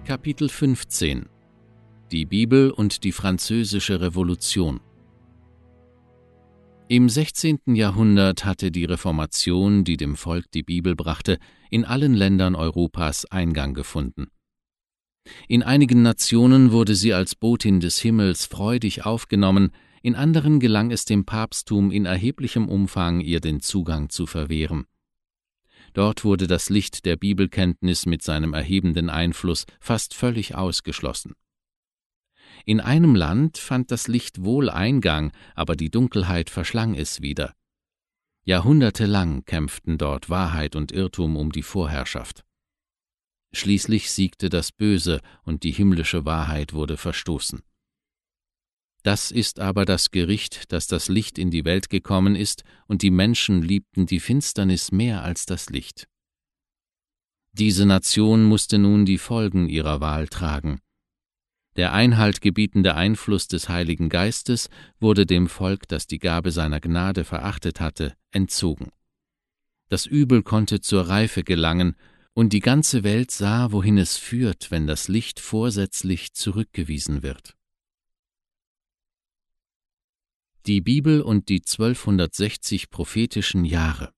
Kapitel 15 Die Bibel und die Französische Revolution. Im 16. Jahrhundert hatte die Reformation, die dem Volk die Bibel brachte, in allen Ländern Europas Eingang gefunden. In einigen Nationen wurde sie als Botin des Himmels freudig aufgenommen, in anderen gelang es dem Papsttum in erheblichem Umfang, ihr den Zugang zu verwehren. Dort wurde das Licht der Bibelkenntnis mit seinem erhebenden Einfluss fast völlig ausgeschlossen. In einem Land fand das Licht wohl Eingang, aber die Dunkelheit verschlang es wieder. Jahrhundertelang kämpften dort Wahrheit und Irrtum um die Vorherrschaft. Schließlich siegte das Böse und die himmlische Wahrheit wurde verstoßen. Das ist aber das Gericht, dass das Licht in die Welt gekommen ist, und die Menschen liebten die Finsternis mehr als das Licht. Diese Nation musste nun die Folgen ihrer Wahl tragen. Der Einhalt gebietende Einfluss des Heiligen Geistes wurde dem Volk, das die Gabe seiner Gnade verachtet hatte, entzogen. Das Übel konnte zur Reife gelangen, und die ganze Welt sah, wohin es führt, wenn das Licht vorsätzlich zurückgewiesen wird. Die Bibel und die 1260 prophetischen Jahre.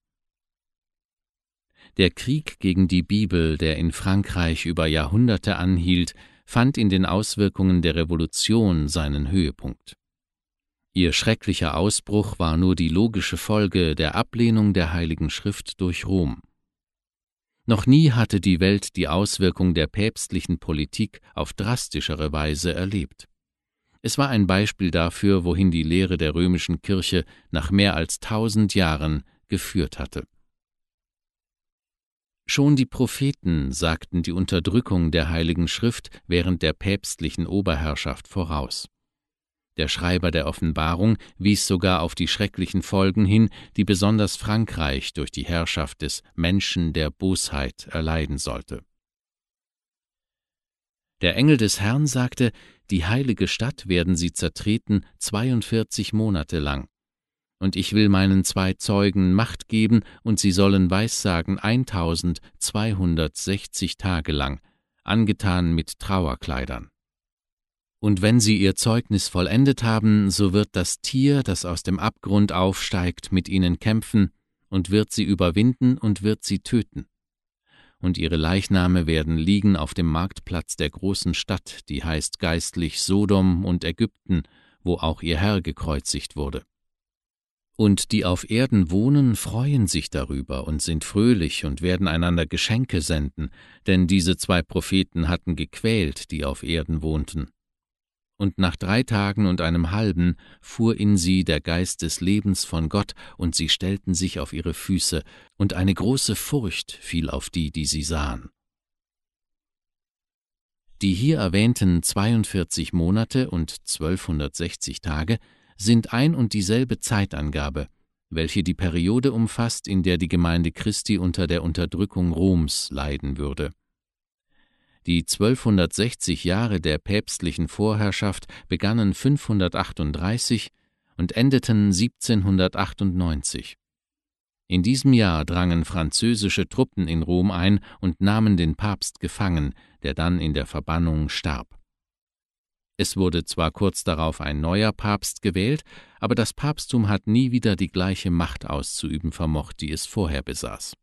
Der Krieg gegen die Bibel, der in Frankreich über Jahrhunderte anhielt, fand in den Auswirkungen der Revolution seinen Höhepunkt. Ihr schrecklicher Ausbruch war nur die logische Folge der Ablehnung der Heiligen Schrift durch Rom. Noch nie hatte die Welt die Auswirkung der päpstlichen Politik auf drastischere Weise erlebt. Es war ein Beispiel dafür, wohin die Lehre der römischen Kirche nach mehr als 1000 Jahren geführt hatte. Schon die Propheten sagten die Unterdrückung der Heiligen Schrift während der päpstlichen Oberherrschaft voraus. Der Schreiber der Offenbarung wies sogar auf die schrecklichen Folgen hin, die besonders Frankreich durch die Herrschaft des Menschen der Bosheit erleiden sollte. Der Engel des Herrn sagte, die heilige Stadt werden sie zertreten 42 Monate lang. Und ich will meinen 2 Zeugen Macht geben, und sie sollen Weissagen 1260 Tage lang, angetan mit Trauerkleidern. Und wenn sie ihr Zeugnis vollendet haben, so wird das Tier, das aus dem Abgrund aufsteigt, mit ihnen kämpfen und wird sie überwinden und wird sie töten. Und ihre Leichname werden liegen auf dem Marktplatz der großen Stadt, die heißt geistlich Sodom und Ägypten, wo auch ihr Herr gekreuzigt wurde. Und die auf Erden wohnen, freuen sich darüber und sind fröhlich und werden einander Geschenke senden, denn diese 2 Propheten hatten gequält, die auf Erden wohnten. Und nach 3 Tagen und einem halben fuhr in sie der Geist des Lebens von Gott, und sie stellten sich auf ihre Füße, und eine große Furcht fiel auf die, die sie sahen. Die hier erwähnten 42 Monate und 1260 Tage sind ein und dieselbe Zeitangabe, welche die Periode umfasst, in der die Gemeinde Christi unter der Unterdrückung Roms leiden würde. Die 1260 Jahre der päpstlichen Vorherrschaft begannen 538 und endeten 1798. In diesem Jahr drangen französische Truppen in Rom ein und nahmen den Papst gefangen, der dann in der Verbannung starb. Es wurde zwar kurz darauf ein neuer Papst gewählt, aber das Papsttum hat nie wieder die gleiche Macht auszuüben vermocht, die es vorher besaß.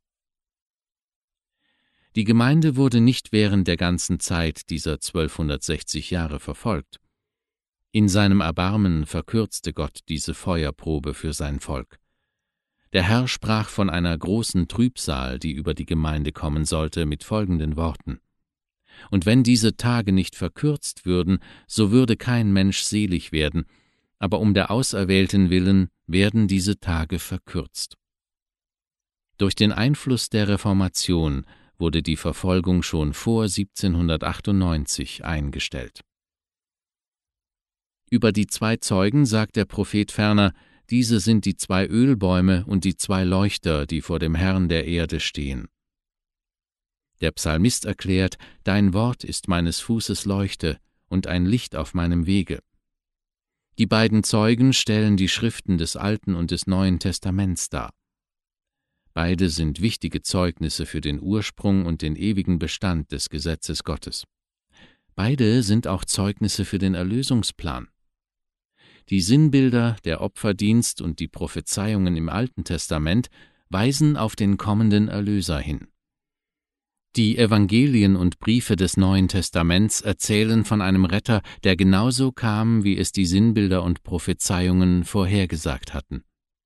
Die Gemeinde wurde nicht während der ganzen Zeit dieser 1260 Jahre verfolgt. In seinem Erbarmen verkürzte Gott diese Feuerprobe für sein Volk. Der Herr sprach von einer großen Trübsal, die über die Gemeinde kommen sollte, mit folgenden Worten: Und wenn diese Tage nicht verkürzt würden, so würde kein Mensch selig werden, aber um der Auserwählten willen werden diese Tage verkürzt. Durch den Einfluss der Reformation wurde die Verfolgung schon vor 1798 eingestellt. Über die 2 Zeugen sagt der Prophet ferner, diese sind die 2 Ölbäume und die 2 Leuchter, die vor dem Herrn der Erde stehen. Der Psalmist erklärt, dein Wort ist meines Fußes Leuchte und ein Licht auf meinem Wege. Die beiden Zeugen stellen die Schriften des Alten und des Neuen Testaments dar. Beide sind wichtige Zeugnisse für den Ursprung und den ewigen Bestand des Gesetzes Gottes. Beide sind auch Zeugnisse für den Erlösungsplan. Die Sinnbilder, der Opferdienst und die Prophezeiungen im Alten Testament weisen auf den kommenden Erlöser hin. Die Evangelien und Briefe des Neuen Testaments erzählen von einem Retter, der genauso kam, wie es die Sinnbilder und Prophezeiungen vorhergesagt hatten.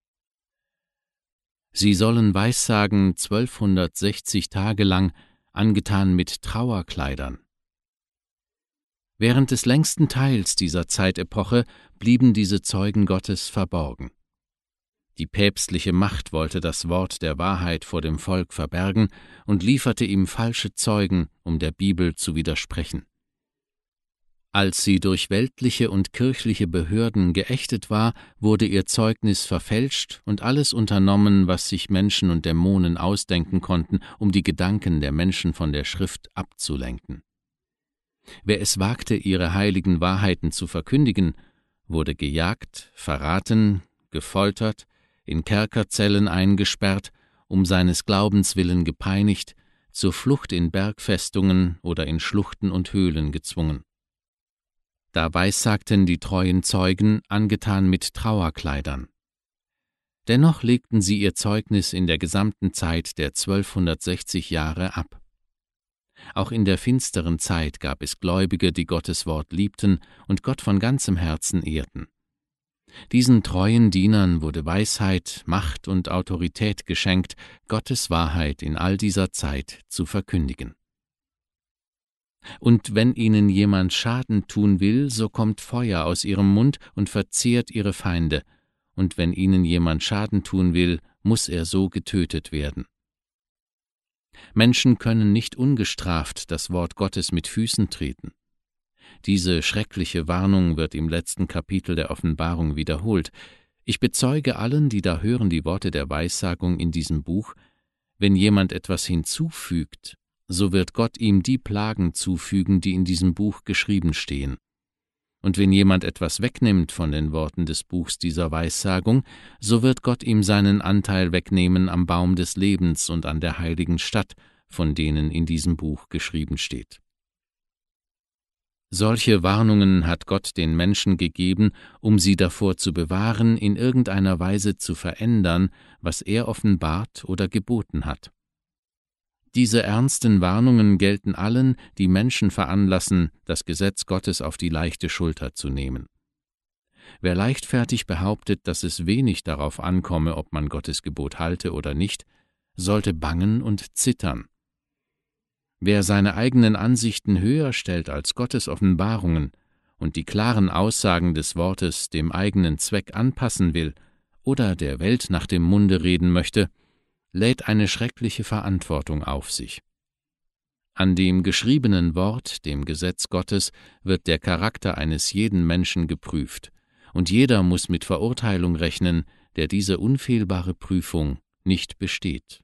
Sie sollen weissagen 1260 Tage lang, angetan mit Trauerkleidern. Während des längsten Teils dieser Zeitepoche blieben diese Zeugen Gottes verborgen. Die päpstliche Macht wollte das Wort der Wahrheit vor dem Volk verbergen und lieferte ihm falsche Zeugen, um der Bibel zu widersprechen. Als sie durch weltliche und kirchliche Behörden geächtet war, wurde ihr Zeugnis verfälscht und alles unternommen, was sich Menschen und Dämonen ausdenken konnten, um die Gedanken der Menschen von der Schrift abzulenken. Wer es wagte, ihre heiligen Wahrheiten zu verkündigen, wurde gejagt, verraten, gefoltert, in Kerkerzellen eingesperrt, um seines Glaubens willen gepeinigt, zur Flucht in Bergfestungen oder in Schluchten und Höhlen gezwungen. Da weissagten die treuen Zeugen, angetan mit Trauerkleidern. Dennoch legten sie ihr Zeugnis in der gesamten Zeit der 1260 Jahre ab. Auch in der finsteren Zeit gab es Gläubige, die Gottes Wort liebten und Gott von ganzem Herzen ehrten. Diesen treuen Dienern wurde Weisheit, Macht und Autorität geschenkt, Gottes Wahrheit in all dieser Zeit zu verkündigen. Und wenn ihnen jemand Schaden tun will, so kommt Feuer aus ihrem Mund und verzehrt ihre Feinde, und wenn ihnen jemand Schaden tun will, muss er so getötet werden. Menschen können nicht ungestraft das Wort Gottes mit Füßen treten. Diese schreckliche Warnung wird im letzten Kapitel der Offenbarung wiederholt. Ich bezeuge allen, die da hören, die Worte der Weissagung in diesem Buch: Wenn jemand etwas hinzufügt, so wird Gott ihm die Plagen zufügen, die in diesem Buch geschrieben stehen. Und wenn jemand etwas wegnimmt von den Worten des Buchs dieser Weissagung, so wird Gott ihm seinen Anteil wegnehmen am Baum des Lebens und an der heiligen Stadt, von denen in diesem Buch geschrieben steht. Solche Warnungen hat Gott den Menschen gegeben, um sie davor zu bewahren, in irgendeiner Weise zu verändern, was er offenbart oder geboten hat. Diese ernsten Warnungen gelten allen, die Menschen veranlassen, das Gesetz Gottes auf die leichte Schulter zu nehmen. Wer leichtfertig behauptet, dass es wenig darauf ankomme, ob man Gottes Gebot halte oder nicht, sollte bangen und zittern. Wer seine eigenen Ansichten höher stellt als Gottes Offenbarungen und die klaren Aussagen des Wortes dem eigenen Zweck anpassen will oder der Welt nach dem Munde reden möchte, lädt eine schreckliche Verantwortung auf sich. An dem geschriebenen Wort, dem Gesetz Gottes, wird der Charakter eines jeden Menschen geprüft, und jeder muss mit Verurteilung rechnen, der diese unfehlbare Prüfung nicht besteht.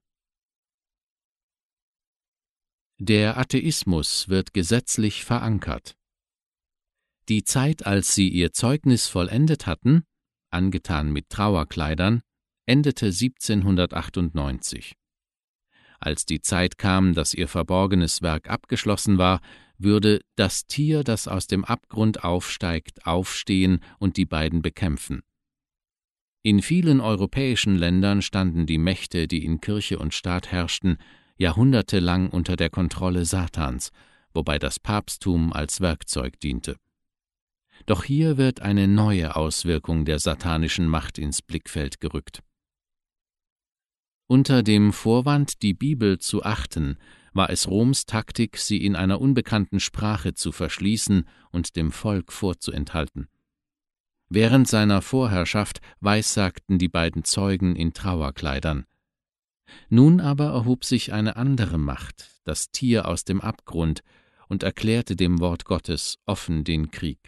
Der Atheismus wird gesetzlich verankert. Die Zeit, als sie ihr Zeugnis vollendet hatten, angetan mit Trauerkleidern, endete 1798. Als die Zeit kam, dass ihr verborgenes Werk abgeschlossen war, würde das Tier, das aus dem Abgrund aufsteigt, aufstehen und die beiden bekämpfen. In vielen europäischen Ländern standen die Mächte, die in Kirche und Staat herrschten, jahrhundertelang unter der Kontrolle Satans, wobei das Papsttum als Werkzeug diente. Doch hier wird eine neue Auswirkung der satanischen Macht ins Blickfeld gerückt. Unter dem Vorwand, die Bibel zu achten, war es Roms Taktik, sie in einer unbekannten Sprache zu verschließen und dem Volk vorzuenthalten. Während seiner Vorherrschaft weissagten die beiden Zeugen in Trauerkleidern. Nun aber erhob sich eine andere Macht, das Tier aus dem Abgrund, und erklärte dem Wort Gottes offen den Krieg.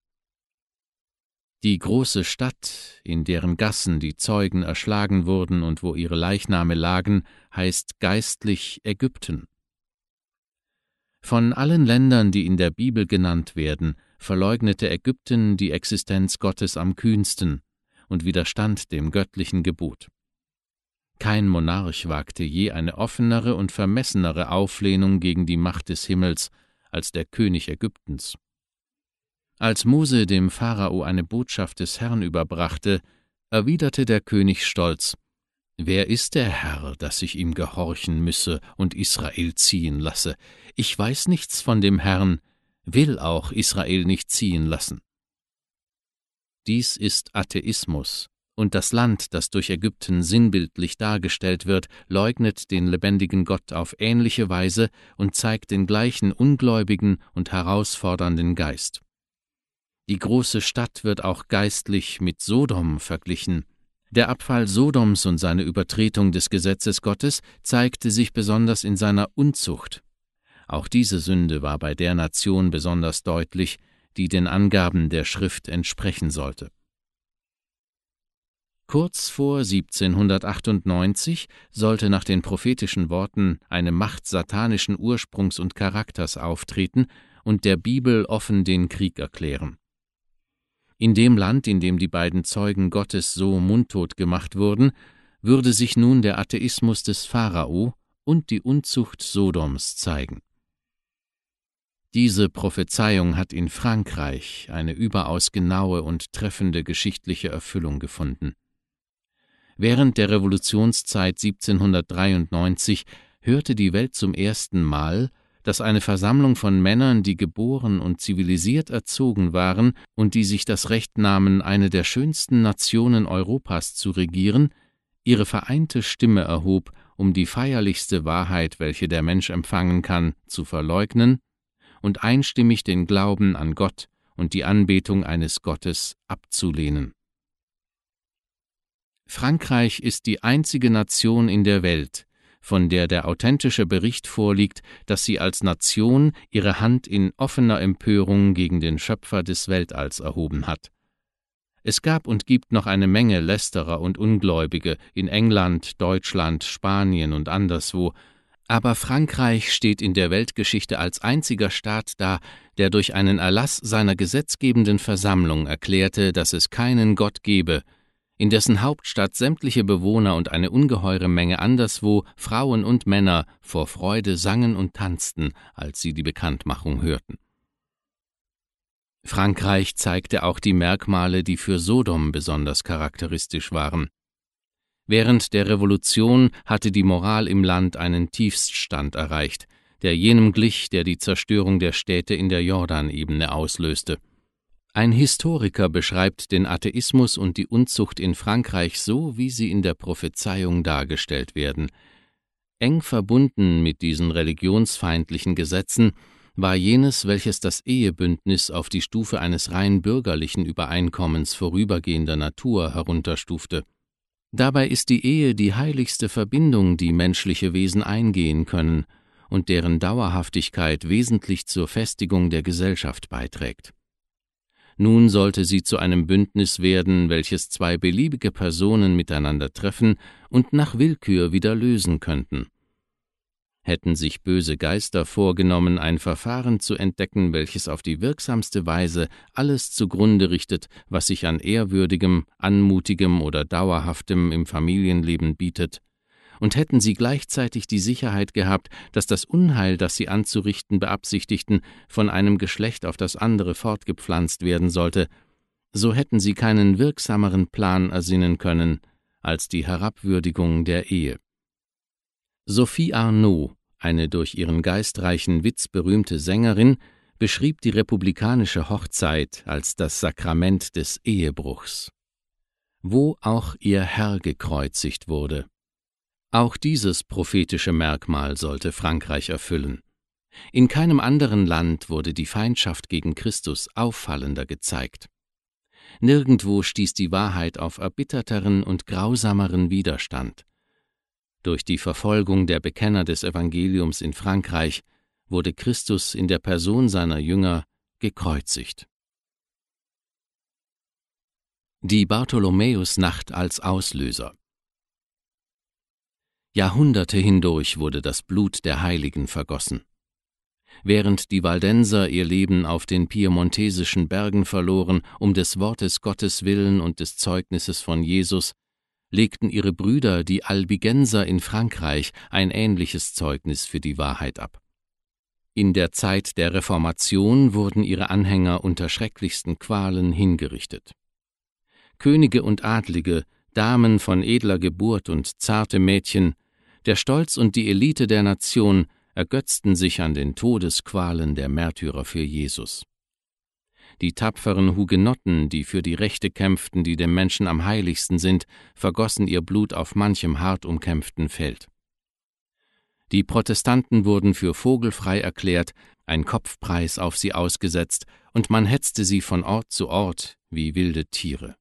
Die große Stadt, in deren Gassen die Zeugen erschlagen wurden und wo ihre Leichname lagen, heißt geistlich Ägypten. Von allen Ländern, die in der Bibel genannt werden, verleugnete Ägypten die Existenz Gottes am kühnsten und widerstand dem göttlichen Gebot. Kein Monarch wagte je eine offenere und vermessenere Auflehnung gegen die Macht des Himmels als der König Ägyptens. Als Mose dem Pharao eine Botschaft des Herrn überbrachte, erwiderte der König stolz: »Wer ist der Herr, dass ich ihm gehorchen müsse und Israel ziehen lasse? Ich weiß nichts von dem Herrn, will auch Israel nicht ziehen lassen.« Dies ist Atheismus, und das Land, das durch Ägypten sinnbildlich dargestellt wird, leugnet den lebendigen Gott auf ähnliche Weise und zeigt den gleichen ungläubigen und herausfordernden Geist. Die große Stadt wird auch geistlich mit Sodom verglichen. Der Abfall Sodoms und seine Übertretung des Gesetzes Gottes zeigte sich besonders in seiner Unzucht. Auch diese Sünde war bei der Nation besonders deutlich, die den Angaben der Schrift entsprechen sollte. Kurz vor 1798 sollte nach den prophetischen Worten eine Macht satanischen Ursprungs und Charakters auftreten und der Bibel offen den Krieg erklären. In dem Land, in dem die beiden Zeugen Gottes so mundtot gemacht wurden, würde sich nun der Atheismus des Pharao und die Unzucht Sodoms zeigen. Diese Prophezeiung hat in Frankreich eine überaus genaue und treffende geschichtliche Erfüllung gefunden. Während der Revolutionszeit 1793 hörte die Welt zum ersten Mal, dass eine Versammlung von Männern, die geboren und zivilisiert erzogen waren und die sich das Recht nahmen, eine der schönsten Nationen Europas zu regieren, ihre vereinte Stimme erhob, um die feierlichste Wahrheit, welche der Mensch empfangen kann, zu verleugnen und einstimmig den Glauben an Gott und die Anbetung eines Gottes abzulehnen. Frankreich ist die einzige Nation in der Welt, von der der authentische Bericht vorliegt, dass sie als Nation ihre Hand in offener Empörung gegen den Schöpfer des Weltalls erhoben hat. Es gab und gibt noch eine Menge Lästerer und Ungläubige in England, Deutschland, Spanien und anderswo, aber Frankreich steht in der Weltgeschichte als einziger Staat da, der durch einen Erlass seiner gesetzgebenden Versammlung erklärte, dass es keinen Gott gebe, in dessen Hauptstadt sämtliche Bewohner und eine ungeheure Menge anderswo, Frauen und Männer, vor Freude sangen und tanzten, als sie die Bekanntmachung hörten. Frankreich zeigte auch die Merkmale, die für Sodom besonders charakteristisch waren. Während der Revolution hatte die Moral im Land einen Tiefststand erreicht, der jenem glich, der die Zerstörung der Städte in der Jordanebene auslöste. Ein Historiker beschreibt den Atheismus und die Unzucht in Frankreich so, wie sie in der Prophezeiung dargestellt werden. Eng verbunden mit diesen religionsfeindlichen Gesetzen war jenes, welches das Ehebündnis auf die Stufe eines rein bürgerlichen Übereinkommens vorübergehender Natur herunterstufte. Dabei ist die Ehe die heiligste Verbindung, die menschliche Wesen eingehen können und deren Dauerhaftigkeit wesentlich zur Festigung der Gesellschaft beiträgt. Nun sollte sie zu einem Bündnis werden, welches zwei beliebige Personen miteinander treffen und nach Willkür wieder lösen könnten. Hätten sich böse Geister vorgenommen, ein Verfahren zu entdecken, welches auf die wirksamste Weise alles zugrunde richtet, was sich an ehrwürdigem, anmutigem oder dauerhaftem im Familienleben bietet, und hätten sie gleichzeitig die Sicherheit gehabt, dass das Unheil, das sie anzurichten beabsichtigten, von einem Geschlecht auf das andere fortgepflanzt werden sollte, so hätten sie keinen wirksameren Plan ersinnen können als die Herabwürdigung der Ehe. Sophie Arnaud, eine durch ihren geistreichen Witz berühmte Sängerin, beschrieb die republikanische Hochzeit als das Sakrament des Ehebruchs, wo auch ihr Herr gekreuzigt wurde. Auch dieses prophetische Merkmal sollte Frankreich erfüllen. In keinem anderen Land wurde die Feindschaft gegen Christus auffallender gezeigt. Nirgendwo stieß die Wahrheit auf erbitterteren und grausameren Widerstand. Durch die Verfolgung der Bekenner des Evangeliums in Frankreich wurde Christus in der Person seiner Jünger gekreuzigt. Die Bartholomäusnacht als Auslöser. Jahrhunderte hindurch wurde das Blut der Heiligen vergossen. Während die Waldenser ihr Leben auf den piemontesischen Bergen verloren, um des Wortes Gottes willen und des Zeugnisses von Jesus, legten ihre Brüder, die Albigenser in Frankreich, ein ähnliches Zeugnis für die Wahrheit ab. In der Zeit der Reformation wurden ihre Anhänger unter schrecklichsten Qualen hingerichtet. Könige und Adlige, Damen von edler Geburt und zarte Mädchen, der Stolz und die Elite der Nation ergötzten sich an den Todesqualen der Märtyrer für Jesus. Die tapferen Hugenotten, die für die Rechte kämpften, die dem Menschen am heiligsten sind, vergossen ihr Blut auf manchem hart umkämpften Feld. Die Protestanten wurden für vogelfrei erklärt, ein Kopfpreis auf sie ausgesetzt, und man hetzte sie von Ort zu Ort wie wilde Tiere.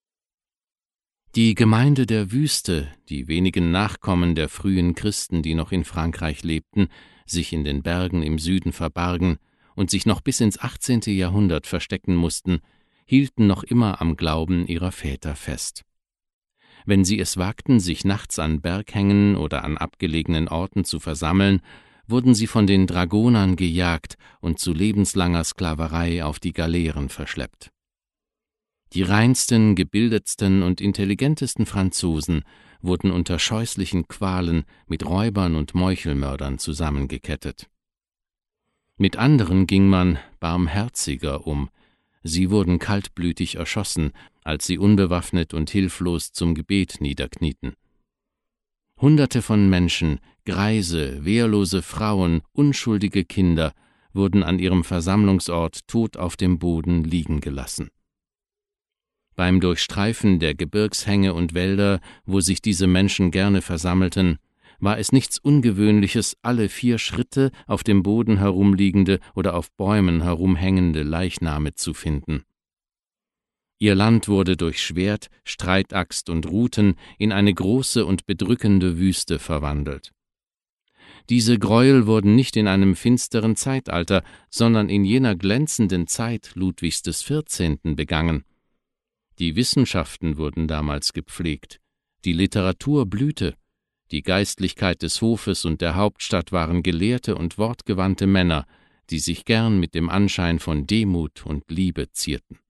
Die Gemeinde der Wüste, die wenigen Nachkommen der frühen Christen, die noch in Frankreich lebten, sich in den Bergen im Süden verbargen und sich noch bis ins 18. Jahrhundert verstecken mussten, hielten noch immer am Glauben ihrer Väter fest. Wenn sie es wagten, sich nachts an Berghängen oder an abgelegenen Orten zu versammeln, wurden sie von den Dragonern gejagt und zu lebenslanger Sklaverei auf die Galeeren verschleppt. Die reinsten, gebildetsten und intelligentesten Franzosen wurden unter scheußlichen Qualen mit Räubern und Meuchelmördern zusammengekettet. Mit anderen ging man barmherziger um. Sie wurden kaltblütig erschossen, als sie unbewaffnet und hilflos zum Gebet niederknieten. Hunderte von Menschen, Greise, wehrlose Frauen, unschuldige Kinder wurden an ihrem Versammlungsort tot auf dem Boden liegen gelassen. Beim Durchstreifen der Gebirgshänge und Wälder, wo sich diese Menschen gerne versammelten, war es nichts Ungewöhnliches, alle 4 Schritte auf dem Boden herumliegende oder auf Bäumen herumhängende Leichname zu finden. Ihr Land wurde durch Schwert, Streitaxt und Ruten in eine große und bedrückende Wüste verwandelt. Diese Gräuel wurden nicht in einem finsteren Zeitalter, sondern in jener glänzenden Zeit Ludwigs des 14. begangen. Die Wissenschaften wurden damals gepflegt, die Literatur blühte, die Geistlichkeit des Hofes und der Hauptstadt waren gelehrte und wortgewandte Männer, die sich gern mit dem Anschein von Demut und Liebe zierten.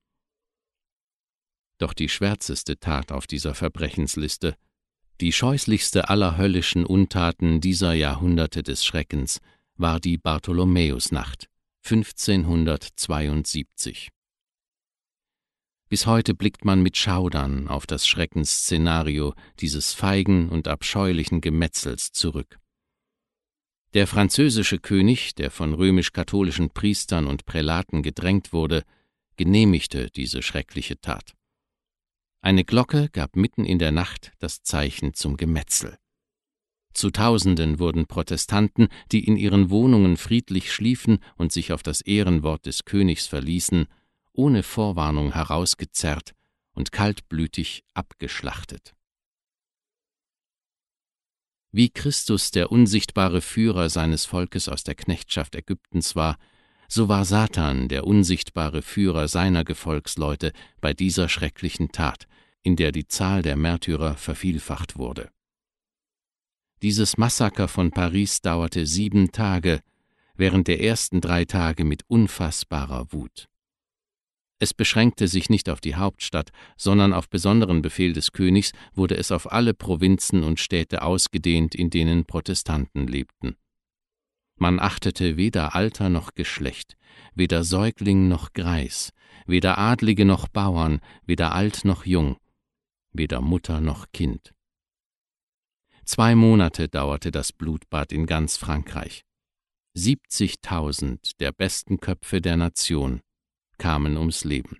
Doch die schwärzeste Tat auf dieser Verbrechensliste, die scheußlichste aller höllischen Untaten dieser Jahrhunderte des Schreckens, war die Bartholomäusnacht 1572. Bis heute blickt man mit Schaudern auf das Schreckensszenario dieses feigen und abscheulichen Gemetzels zurück. Der französische König, der von römisch-katholischen Priestern und Prälaten gedrängt wurde, genehmigte diese schreckliche Tat. Eine Glocke gab mitten in der Nacht das Zeichen zum Gemetzel. Zu Tausenden wurden Protestanten, die in ihren Wohnungen friedlich schliefen und sich auf das Ehrenwort des Königs verließen, ohne Vorwarnung herausgezerrt und kaltblütig abgeschlachtet. Wie Christus der unsichtbare Führer seines Volkes aus der Knechtschaft Ägyptens war, so war Satan der unsichtbare Führer seiner Gefolgsleute bei dieser schrecklichen Tat, in der die Zahl der Märtyrer vervielfacht wurde. Dieses Massaker von Paris dauerte 7 Tage, während der ersten 3 Tage mit unfassbarer Wut. Es beschränkte sich nicht auf die Hauptstadt, sondern auf besonderen Befehl des Königs wurde es auf alle Provinzen und Städte ausgedehnt, in denen Protestanten lebten. Man achtete weder Alter noch Geschlecht, weder Säugling noch Greis, weder Adlige noch Bauern, weder alt noch jung, weder Mutter noch Kind. 2 Monate dauerte das Blutbad in ganz Frankreich. 70.000 der besten Köpfe der Nation kamen ums Leben.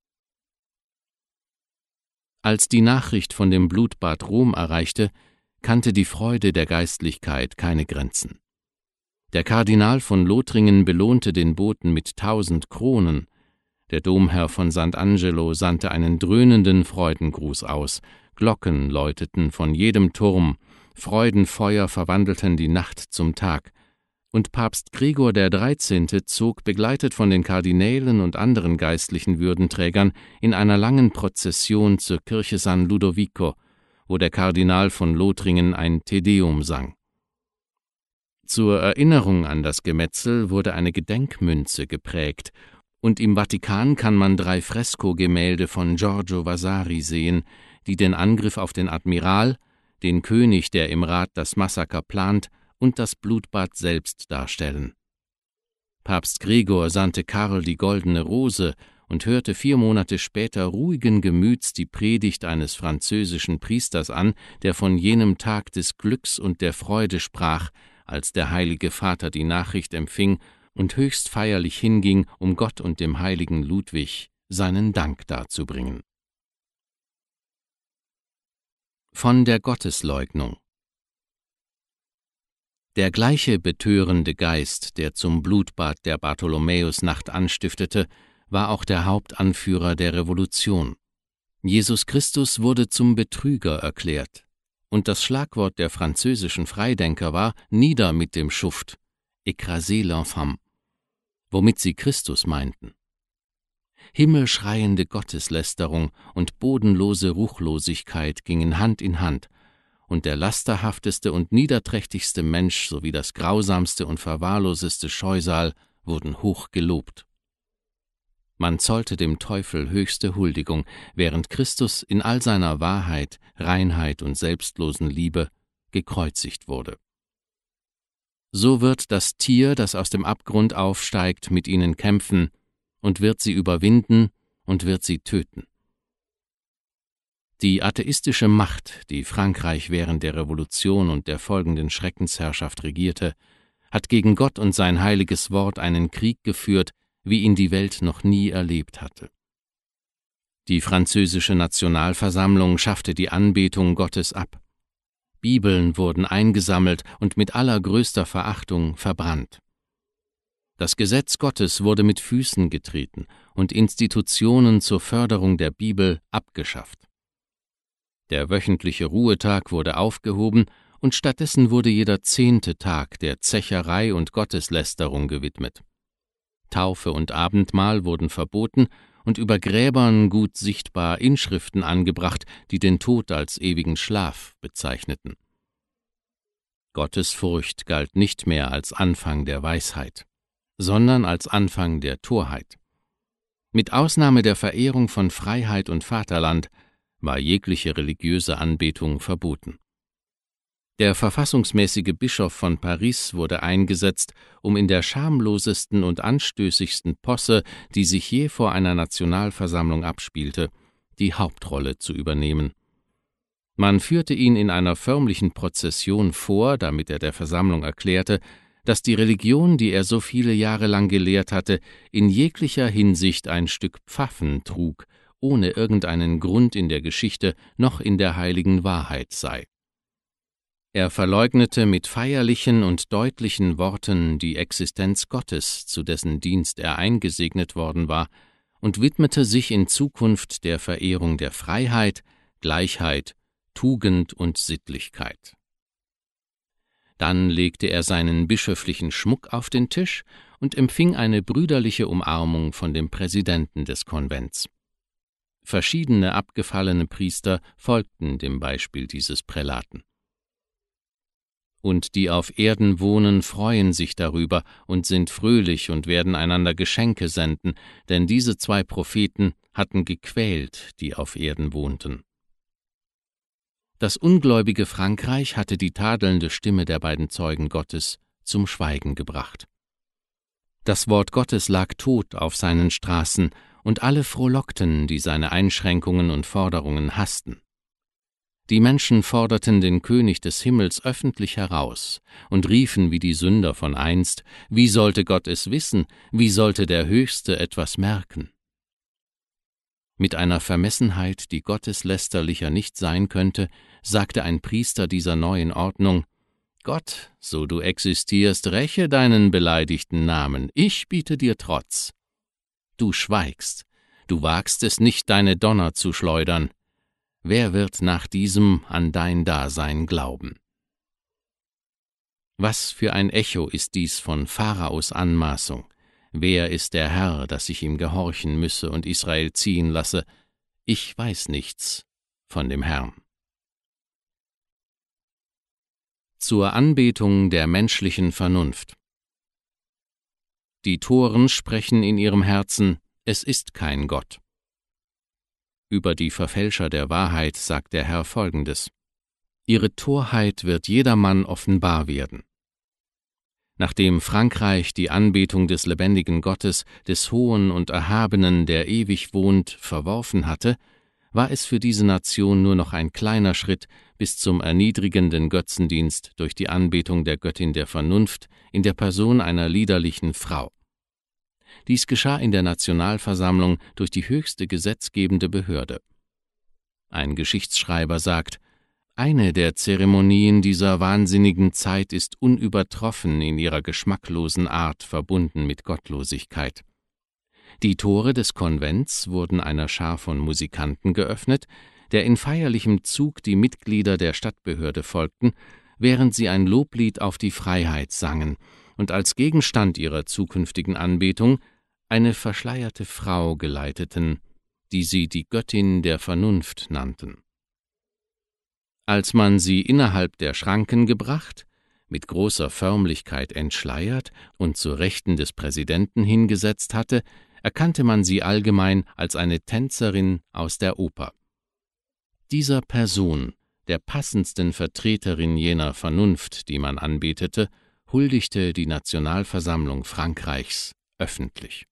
Als die Nachricht von dem Blutbad Rom erreichte, kannte die Freude der Geistlichkeit keine Grenzen. Der Kardinal von Lothringen belohnte den Boten mit 1000 Kronen, der Domherr von Sant'Angelo sandte einen dröhnenden Freudengruß aus, Glocken läuteten von jedem Turm, Freudenfeuer verwandelten die Nacht zum Tag, und Papst Gregor XIII. Zog, begleitet von den Kardinälen und anderen geistlichen Würdenträgern, in einer langen Prozession zur Kirche San Ludovico, wo der Kardinal von Lothringen ein Te Deum sang. Zur Erinnerung an das Gemetzel wurde eine Gedenkmünze geprägt, und im Vatikan kann man 3 Freskogemälde von Giorgio Vasari sehen, die den Angriff auf den Admiral, den König, der im Rat das Massaker plant, und das Blutbad selbst darstellen. Papst Gregor sandte Karl die Goldene Rose und hörte 4 Monate später ruhigen Gemüts die Predigt eines französischen Priesters an, der von jenem Tag des Glücks und der Freude sprach, als der Heilige Vater die Nachricht empfing und höchst feierlich hinging, um Gott und dem heiligen Ludwig seinen Dank darzubringen. Von der Gottesleugnung. Der gleiche betörende Geist, der zum Blutbad der Bartholomäusnacht anstiftete, war auch der Hauptanführer der Revolution. Jesus Christus wurde zum Betrüger erklärt, und das Schlagwort der französischen Freidenker war »Nieder mit dem Schuft«, »Écrasez l'infâme«, womit sie Christus meinten. Himmelschreiende Gotteslästerung und bodenlose Ruchlosigkeit gingen Hand in Hand, und der lasterhafteste und niederträchtigste Mensch sowie das grausamste und verwahrloseste Scheusal wurden hoch gelobt. Man zollte dem Teufel höchste Huldigung, während Christus in all seiner Wahrheit, Reinheit und selbstlosen Liebe gekreuzigt wurde. So wird das Tier, das aus dem Abgrund aufsteigt, mit ihnen kämpfen und wird sie überwinden und wird sie töten. Die atheistische Macht, die Frankreich während der Revolution und der folgenden Schreckensherrschaft regierte, hat gegen Gott und sein heiliges Wort einen Krieg geführt, wie ihn die Welt noch nie erlebt hatte. Die französische Nationalversammlung schaffte die Anbetung Gottes ab. Bibeln wurden eingesammelt und mit allergrößter Verachtung verbrannt. Das Gesetz Gottes wurde mit Füßen getreten und Institutionen zur Förderung der Bibel abgeschafft. Der wöchentliche Ruhetag wurde aufgehoben und stattdessen wurde jeder 10. Tag der Zecherei und Gotteslästerung gewidmet. Taufe und Abendmahl wurden verboten und über Gräbern gut sichtbar Inschriften angebracht, die den Tod als ewigen Schlaf bezeichneten. Gottesfurcht galt nicht mehr als Anfang der Weisheit, sondern als Anfang der Torheit. Mit Ausnahme der Verehrung von Freiheit und Vaterland war jegliche religiöse Anbetung verboten. Der verfassungsmäßige Bischof von Paris wurde eingesetzt, um in der schamlosesten und anstößigsten Posse, die sich je vor einer Nationalversammlung abspielte, die Hauptrolle zu übernehmen. Man führte ihn in einer förmlichen Prozession vor, damit er der Versammlung erklärte, dass die Religion, die er so viele Jahre lang gelehrt hatte, in jeglicher Hinsicht ein Stück Pfaffen trug, ohne irgendeinen Grund in der Geschichte noch in der heiligen Wahrheit sei. Er verleugnete mit feierlichen und deutlichen Worten die Existenz Gottes, zu dessen Dienst er eingesegnet worden war, und widmete sich in Zukunft der Verehrung der Freiheit, Gleichheit, Tugend und Sittlichkeit. Dann legte er seinen bischöflichen Schmuck auf den Tisch und empfing eine brüderliche Umarmung von dem Präsidenten des Konvents. Verschiedene abgefallene Priester folgten dem Beispiel dieses Prälaten. Und die auf Erden wohnen, freuen sich darüber und sind fröhlich und werden einander Geschenke senden, denn diese 2 Propheten hatten gequält, die auf Erden wohnten. Das ungläubige Frankreich hatte die tadelnde Stimme der beiden Zeugen Gottes zum Schweigen gebracht. Das Wort Gottes lag tot auf seinen Straßen, und alle frohlockten, die seine Einschränkungen und Forderungen hassten. Die Menschen forderten den König des Himmels öffentlich heraus und riefen wie die Sünder von einst: Wie sollte Gott es wissen? Wie sollte der Höchste etwas merken? Mit einer Vermessenheit, die gotteslästerlicher nicht sein könnte, sagte ein Priester dieser neuen Ordnung: Gott, so du existierst, räche deinen beleidigten Namen, ich biete dir Trotz. Du schweigst, du wagst es nicht, deine Donner zu schleudern. Wer wird nach diesem an dein Dasein glauben? Was für ein Echo ist dies von Pharaos Anmaßung? Wer ist der Herr, dass ich ihm gehorchen müsse und Israel ziehen lasse? Ich weiß nichts von dem Herrn. Zur Anbetung der menschlichen Vernunft. Die Toren sprechen in ihrem Herzen: Es ist kein Gott. Über die Verfälscher der Wahrheit sagt der Herr Folgendes: Ihre Torheit wird jedermann offenbar werden. Nachdem Frankreich die Anbetung des lebendigen Gottes, des Hohen und Erhabenen, der ewig wohnt, verworfen hatte, war es für diese Nation nur noch ein kleiner Schritt bis zum erniedrigenden Götzendienst durch die Anbetung der Göttin der Vernunft in der Person einer liederlichen Frau. Dies geschah in der Nationalversammlung durch die höchste gesetzgebende Behörde. Ein Geschichtsschreiber sagt: Eine der Zeremonien dieser wahnsinnigen Zeit ist unübertroffen in ihrer geschmacklosen Art verbunden mit Gottlosigkeit. Die Tore des Konvents wurden einer Schar von Musikanten geöffnet, der in feierlichem Zug die Mitglieder der Stadtbehörde folgten, während sie ein Loblied auf die Freiheit sangen und als Gegenstand ihrer zukünftigen Anbetung eine verschleierte Frau geleiteten, die sie die Göttin der Vernunft nannten. Als man sie innerhalb der Schranken gebracht, mit großer Förmlichkeit entschleiert und zur Rechten des Präsidenten hingesetzt hatte, erkannte man sie allgemein als eine Tänzerin aus der Oper. Dieser Person, der passendsten Vertreterin jener Vernunft, die man anbetete, huldigte die Nationalversammlung Frankreichs öffentlich.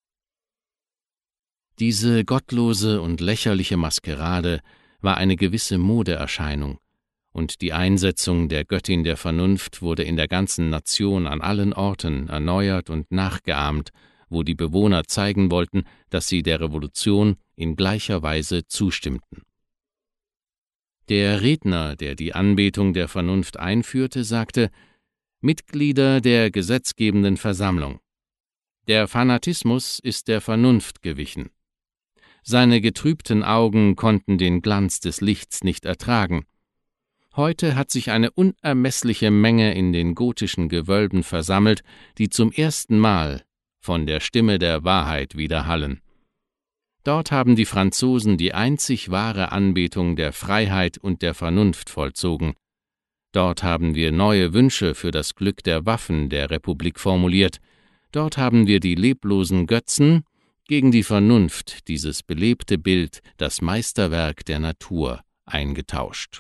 Diese gottlose und lächerliche Maskerade war eine gewisse Modeerscheinung, und die Einsetzung der Göttin der Vernunft wurde in der ganzen Nation an allen Orten erneuert und nachgeahmt, wo die Bewohner zeigen wollten, dass sie der Revolution in gleicher Weise zustimmten. Der Redner, der die Anbetung der Vernunft einführte, sagte: Mitglieder der gesetzgebenden Versammlung, der Fanatismus ist der Vernunft gewichen. Seine getrübten Augen konnten den Glanz des Lichts nicht ertragen. Heute hat sich eine unermessliche Menge in den gotischen Gewölben versammelt, die zum ersten Mal von der Stimme der Wahrheit widerhallen. Dort haben die Franzosen die einzig wahre Anbetung der Freiheit und der Vernunft vollzogen. Dort haben wir neue Wünsche für das Glück der Waffen der Republik formuliert. Dort haben wir die leblosen Götzen gegen die Vernunft, dieses belebte Bild, das Meisterwerk der Natur, eingetauscht.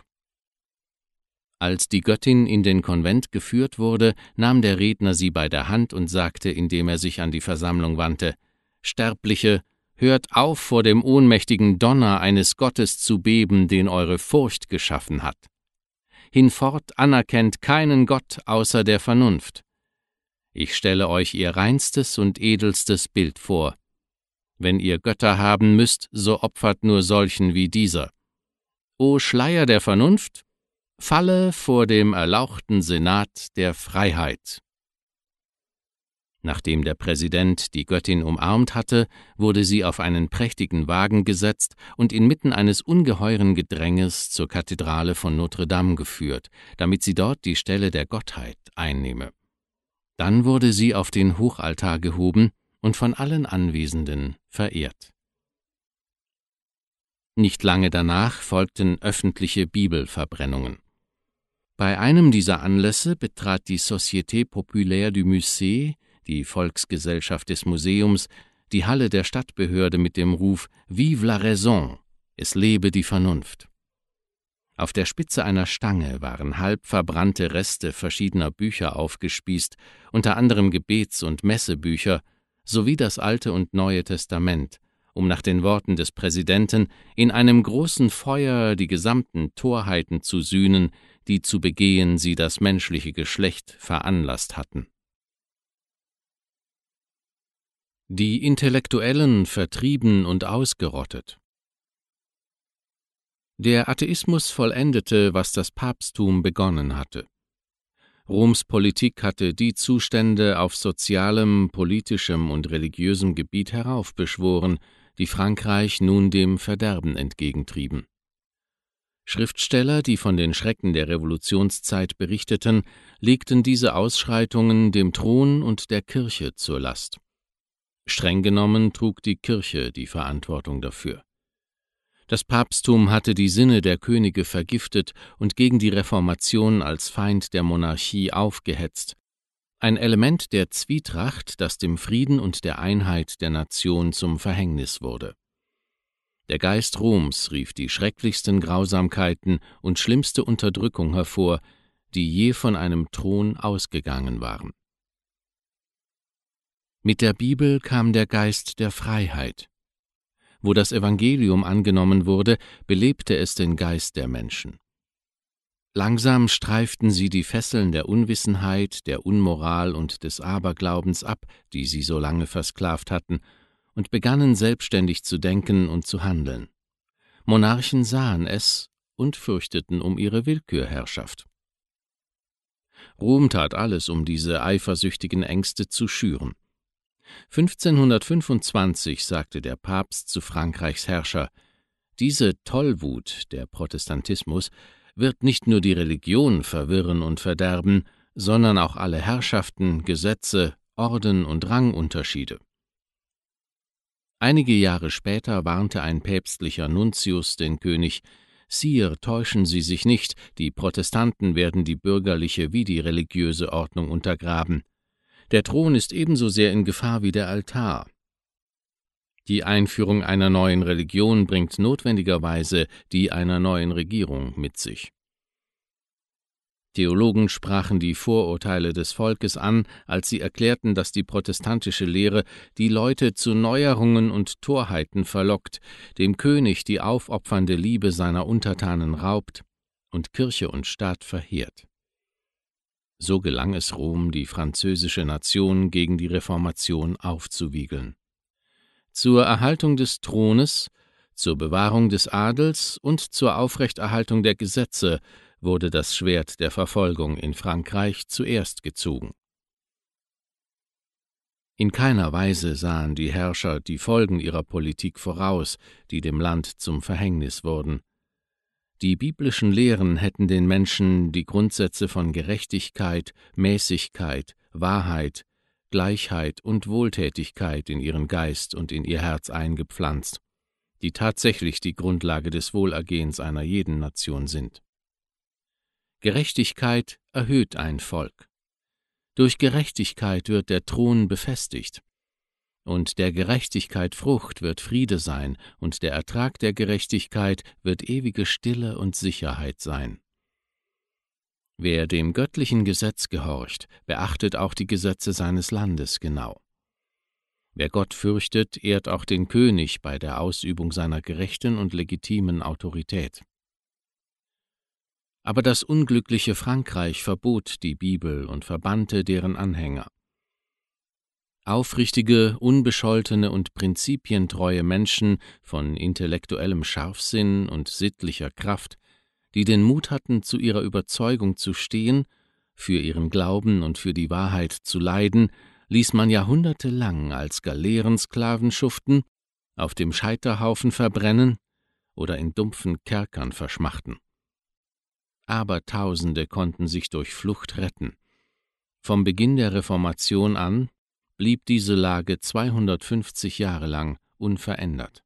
Als die Göttin in den Konvent geführt wurde, nahm der Redner sie bei der Hand und sagte, indem er sich an die Versammlung wandte: Sterbliche, hört auf, vor dem ohnmächtigen Donner eines Gottes zu beben, den eure Furcht geschaffen hat. Hinfort anerkennt keinen Gott außer der Vernunft. Ich stelle euch ihr reinstes und edelstes Bild vor. Wenn ihr Götter haben müsst, so opfert nur solchen wie dieser. O Schleier der Vernunft, falle vor dem erlauchten Senat der Freiheit. Nachdem der Präsident die Göttin umarmt hatte, wurde sie auf einen prächtigen Wagen gesetzt und inmitten eines ungeheuren Gedränges zur Kathedrale von Notre Dame geführt, damit sie dort die Stelle der Gottheit einnehme. Dann wurde sie auf den Hochaltar gehoben und von allen Anwesenden verehrt. Nicht lange danach folgten öffentliche Bibelverbrennungen. Bei einem dieser Anlässe betrat die Société Populaire du Musée, die Volksgesellschaft des Museums, die Halle der Stadtbehörde mit dem Ruf »Vive la raison! Es lebe die Vernunft!« Auf der Spitze einer Stange waren halb verbrannte Reste verschiedener Bücher aufgespießt, unter anderem Gebets- und Messebücher, sowie das Alte und Neue Testament, um nach den Worten des Präsidenten in einem großen Feuer die gesamten Torheiten zu sühnen, die zu begehen sie das menschliche Geschlecht veranlasst hatten. Die Intellektuellen vertrieben und ausgerottet. Der Atheismus vollendete, was das Papsttum begonnen hatte. Roms Politik hatte die Zustände auf sozialem, politischem und religiösem Gebiet heraufbeschworen, die Frankreich nun dem Verderben entgegentrieben. Schriftsteller, die von den Schrecken der Revolutionszeit berichteten, legten diese Ausschreitungen dem Thron und der Kirche zur Last. Streng genommen trug die Kirche die Verantwortung dafür. Das Papsttum hatte die Sinne der Könige vergiftet und gegen die Reformation als Feind der Monarchie aufgehetzt, ein Element der Zwietracht, das dem Frieden und der Einheit der Nation zum Verhängnis wurde. Der Geist Roms rief die schrecklichsten Grausamkeiten und schlimmste Unterdrückung hervor, die je von einem Thron ausgegangen waren. Mit der Bibel kam der Geist der Freiheit. Wo das Evangelium angenommen wurde, belebte es den Geist der Menschen. Langsam streiften sie die Fesseln der Unwissenheit, der Unmoral und des Aberglaubens ab, die sie so lange versklavt hatten, und begannen selbstständig zu denken und zu handeln. Monarchen sahen es und fürchteten um ihre Willkürherrschaft. Rom tat alles, um diese eifersüchtigen Ängste zu schüren. 1525 sagte der Papst zu Frankreichs Herrscher: Diese Tollwut, der Protestantismus, wird nicht nur die Religion verwirren und verderben, sondern auch alle Herrschaften, Gesetze, Orden und Rangunterschiede. Einige Jahre später warnte ein päpstlicher Nuntius den König: Sire, täuschen Sie sich nicht, die Protestanten werden die bürgerliche wie die religiöse Ordnung untergraben. Der Thron ist ebenso sehr in Gefahr wie der Altar. Die Einführung einer neuen Religion bringt notwendigerweise die einer neuen Regierung mit sich. Theologen sprachen die Vorurteile des Volkes an, als sie erklärten, dass die protestantische Lehre die Leute zu Neuerungen und Torheiten verlockt, dem König die aufopfernde Liebe seiner Untertanen raubt und Kirche und Staat verheert. So gelang es Rom, die französische Nation gegen die Reformation aufzuwiegeln. Zur Erhaltung des Thrones, zur Bewahrung des Adels und zur Aufrechterhaltung der Gesetze wurde das Schwert der Verfolgung in Frankreich zuerst gezogen. In keiner Weise sahen die Herrscher die Folgen ihrer Politik voraus, die dem Land zum Verhängnis wurden. Die biblischen Lehren hätten den Menschen die Grundsätze von Gerechtigkeit, Mäßigkeit, Wahrheit, Gleichheit und Wohltätigkeit in ihren Geist und in ihr Herz eingepflanzt, die tatsächlich die Grundlage des Wohlergehens einer jeden Nation sind. Gerechtigkeit erhöht ein Volk. Durch Gerechtigkeit wird der Thron befestigt. Und der Gerechtigkeit Frucht wird Friede sein, und der Ertrag der Gerechtigkeit wird ewige Stille und Sicherheit sein. Wer dem göttlichen Gesetz gehorcht, beachtet auch die Gesetze seines Landes genau. Wer Gott fürchtet, ehrt auch den König bei der Ausübung seiner gerechten und legitimen Autorität. Aber das unglückliche Frankreich verbot die Bibel und verbannte deren Anhänger. Aufrichtige, unbescholtene und prinzipientreue Menschen von intellektuellem Scharfsinn und sittlicher Kraft, die den Mut hatten, zu ihrer Überzeugung zu stehen, für ihren Glauben und für die Wahrheit zu leiden, ließ man jahrhundertelang als Galeerensklaven schuften, auf dem Scheiterhaufen verbrennen oder in dumpfen Kerkern verschmachten. Abertausende konnten sich durch Flucht retten. Vom Beginn der Reformation an blieb diese Lage 250 Jahre lang unverändert.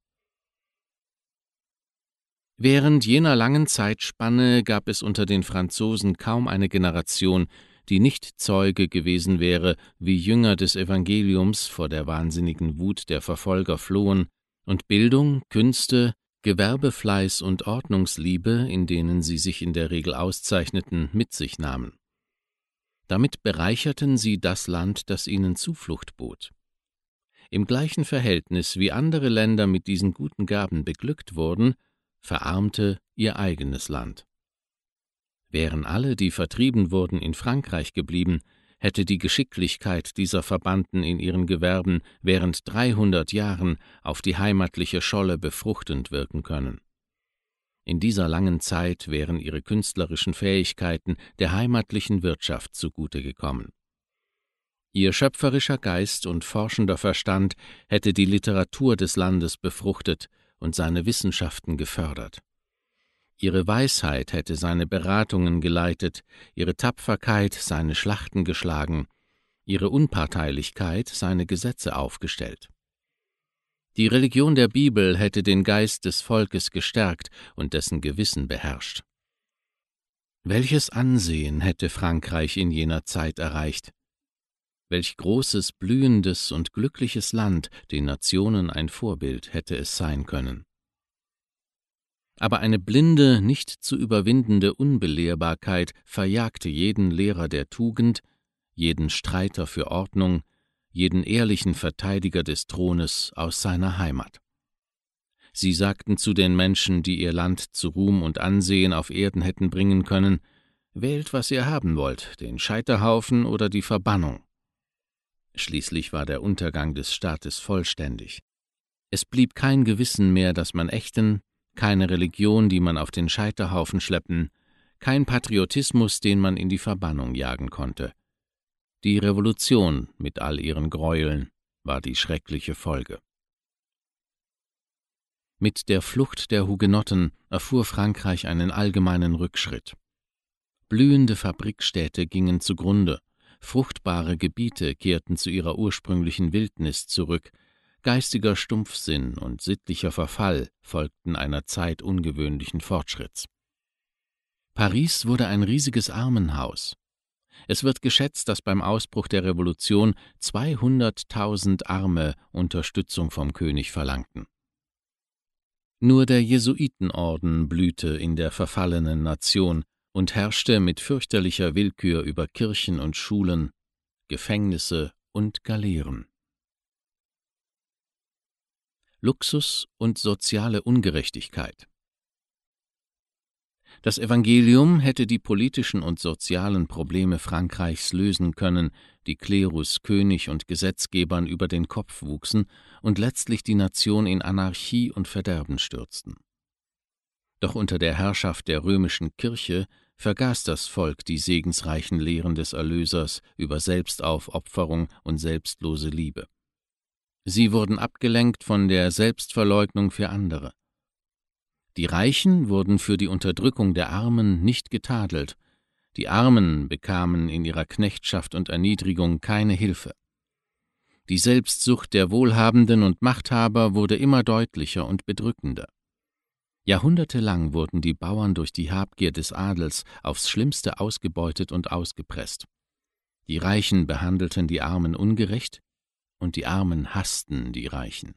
Während jener langen Zeitspanne gab es unter den Franzosen kaum eine Generation, die nicht Zeuge gewesen wäre, wie Jünger des Evangeliums vor der wahnsinnigen Wut der Verfolger flohen und Bildung, Künste, Gewerbefleiß und Ordnungsliebe, in denen sie sich in der Regel auszeichneten, mit sich nahmen. Damit bereicherten sie das Land, das ihnen Zuflucht bot. Im gleichen Verhältnis, wie andere Länder mit diesen guten Gaben beglückt wurden, verarmte ihr eigenes Land. Wären alle, die vertrieben wurden, in Frankreich geblieben, hätte die Geschicklichkeit dieser Verbannten in ihren Gewerben während 300 Jahren auf die heimatliche Scholle befruchtend wirken können. In dieser langen Zeit wären ihre künstlerischen Fähigkeiten der heimatlichen Wirtschaft zugute gekommen. Ihr schöpferischer Geist und forschender Verstand hätte die Literatur des Landes befruchtet und seine Wissenschaften gefördert. Ihre Weisheit hätte seine Beratungen geleitet, ihre Tapferkeit seine Schlachten geschlagen, ihre Unparteilichkeit seine Gesetze aufgestellt. Die Religion der Bibel hätte den Geist des Volkes gestärkt und dessen Gewissen beherrscht. Welches Ansehen hätte Frankreich in jener Zeit erreicht? Welch großes, blühendes und glückliches Land, den Nationen ein Vorbild hätte es sein können. Aber eine blinde, nicht zu überwindende Unbelehrbarkeit verjagte jeden Lehrer der Tugend, jeden Streiter für Ordnung, jeden ehrlichen Verteidiger des Thrones aus seiner Heimat. Sie sagten zu den Menschen, die ihr Land zu Ruhm und Ansehen auf Erden hätten bringen können: Wählt, was ihr haben wollt, den Scheiterhaufen oder die Verbannung. Schließlich war der Untergang des Staates vollständig. Es blieb kein Gewissen mehr, das man ächten, keine Religion, die man auf den Scheiterhaufen schleppen, kein Patriotismus, den man in die Verbannung jagen konnte. Die Revolution mit all ihren Gräueln war die schreckliche Folge. Mit der Flucht der Hugenotten erfuhr Frankreich einen allgemeinen Rückschritt. Blühende Fabrikstädte gingen zugrunde, fruchtbare Gebiete kehrten zu ihrer ursprünglichen Wildnis zurück, geistiger Stumpfsinn und sittlicher Verfall folgten einer Zeit ungewöhnlichen Fortschritts. Paris wurde ein riesiges Armenhaus. Es wird geschätzt, dass beim Ausbruch der Revolution 200.000 Arme Unterstützung vom König verlangten. Nur der Jesuitenorden blühte in der verfallenen Nation und herrschte mit fürchterlicher Willkür über Kirchen und Schulen, Gefängnisse und Galeeren. Luxus und soziale Ungerechtigkeit. Das Evangelium hätte die politischen und sozialen Probleme Frankreichs lösen können, die Klerus König und Gesetzgebern über den Kopf wuchsen und letztlich die Nation in Anarchie und Verderben stürzten. Doch unter der Herrschaft der römischen Kirche vergaß das Volk die segensreichen Lehren des Erlösers über Selbstaufopferung und selbstlose Liebe. Sie wurden abgelenkt von der Selbstverleugnung für andere. Die Reichen wurden für die Unterdrückung der Armen nicht getadelt, die Armen bekamen in ihrer Knechtschaft und Erniedrigung keine Hilfe. Die Selbstsucht der Wohlhabenden und Machthaber wurde immer deutlicher und bedrückender. Jahrhundertelang wurden die Bauern durch die Habgier des Adels aufs Schlimmste ausgebeutet und ausgepresst. Die Reichen behandelten die Armen ungerecht, und die Armen hassten die Reichen.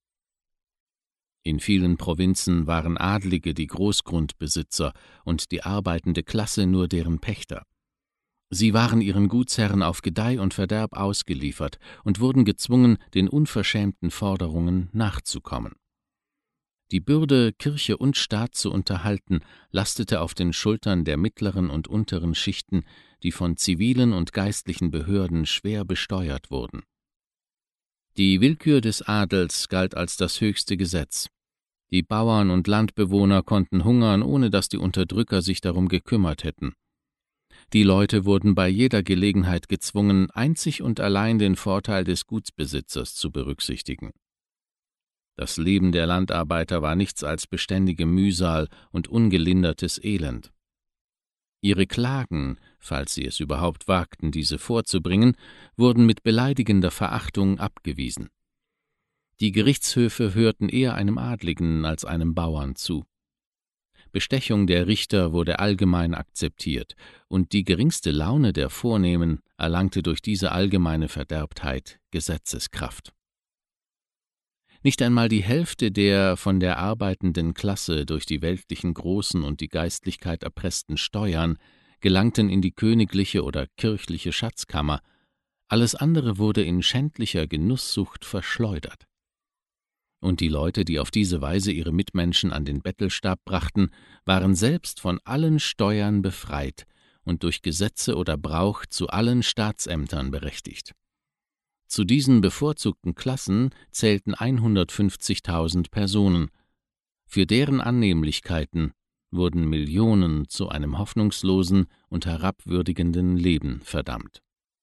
In vielen Provinzen waren Adlige die Großgrundbesitzer und die arbeitende Klasse nur deren Pächter. Sie waren ihren Gutsherren auf Gedeih und Verderb ausgeliefert und wurden gezwungen, den unverschämten Forderungen nachzukommen. Die Bürde, Kirche und Staat zu unterhalten, lastete auf den Schultern der mittleren und unteren Schichten, die von zivilen und geistlichen Behörden schwer besteuert wurden. Die Willkür des Adels galt als das höchste Gesetz. Die Bauern und Landbewohner konnten hungern, ohne dass die Unterdrücker sich darum gekümmert hätten. Die Leute wurden bei jeder Gelegenheit gezwungen, einzig und allein den Vorteil des Gutsbesitzers zu berücksichtigen. Das Leben der Landarbeiter war nichts als beständige Mühsal und ungelindertes Elend. Ihre Klagen, falls sie es überhaupt wagten, diese vorzubringen, wurden mit beleidigender Verachtung abgewiesen. Die Gerichtshöfe hörten eher einem Adligen als einem Bauern zu. Bestechung der Richter wurde allgemein akzeptiert, und die geringste Laune der Vornehmen erlangte durch diese allgemeine Verderbtheit Gesetzeskraft. Nicht einmal die Hälfte der von der arbeitenden Klasse durch die weltlichen Großen und die Geistlichkeit erpressten Steuern gelangten in die königliche oder kirchliche Schatzkammer, alles andere wurde in schändlicher Genusssucht verschleudert. Und die Leute, die auf diese Weise ihre Mitmenschen an den Bettelstab brachten, waren selbst von allen Steuern befreit und durch Gesetze oder Brauch zu allen Staatsämtern berechtigt. Zu diesen bevorzugten Klassen zählten 150.000 Personen. Für deren Annehmlichkeiten wurden Millionen zu einem hoffnungslosen und herabwürdigenden Leben verdammt.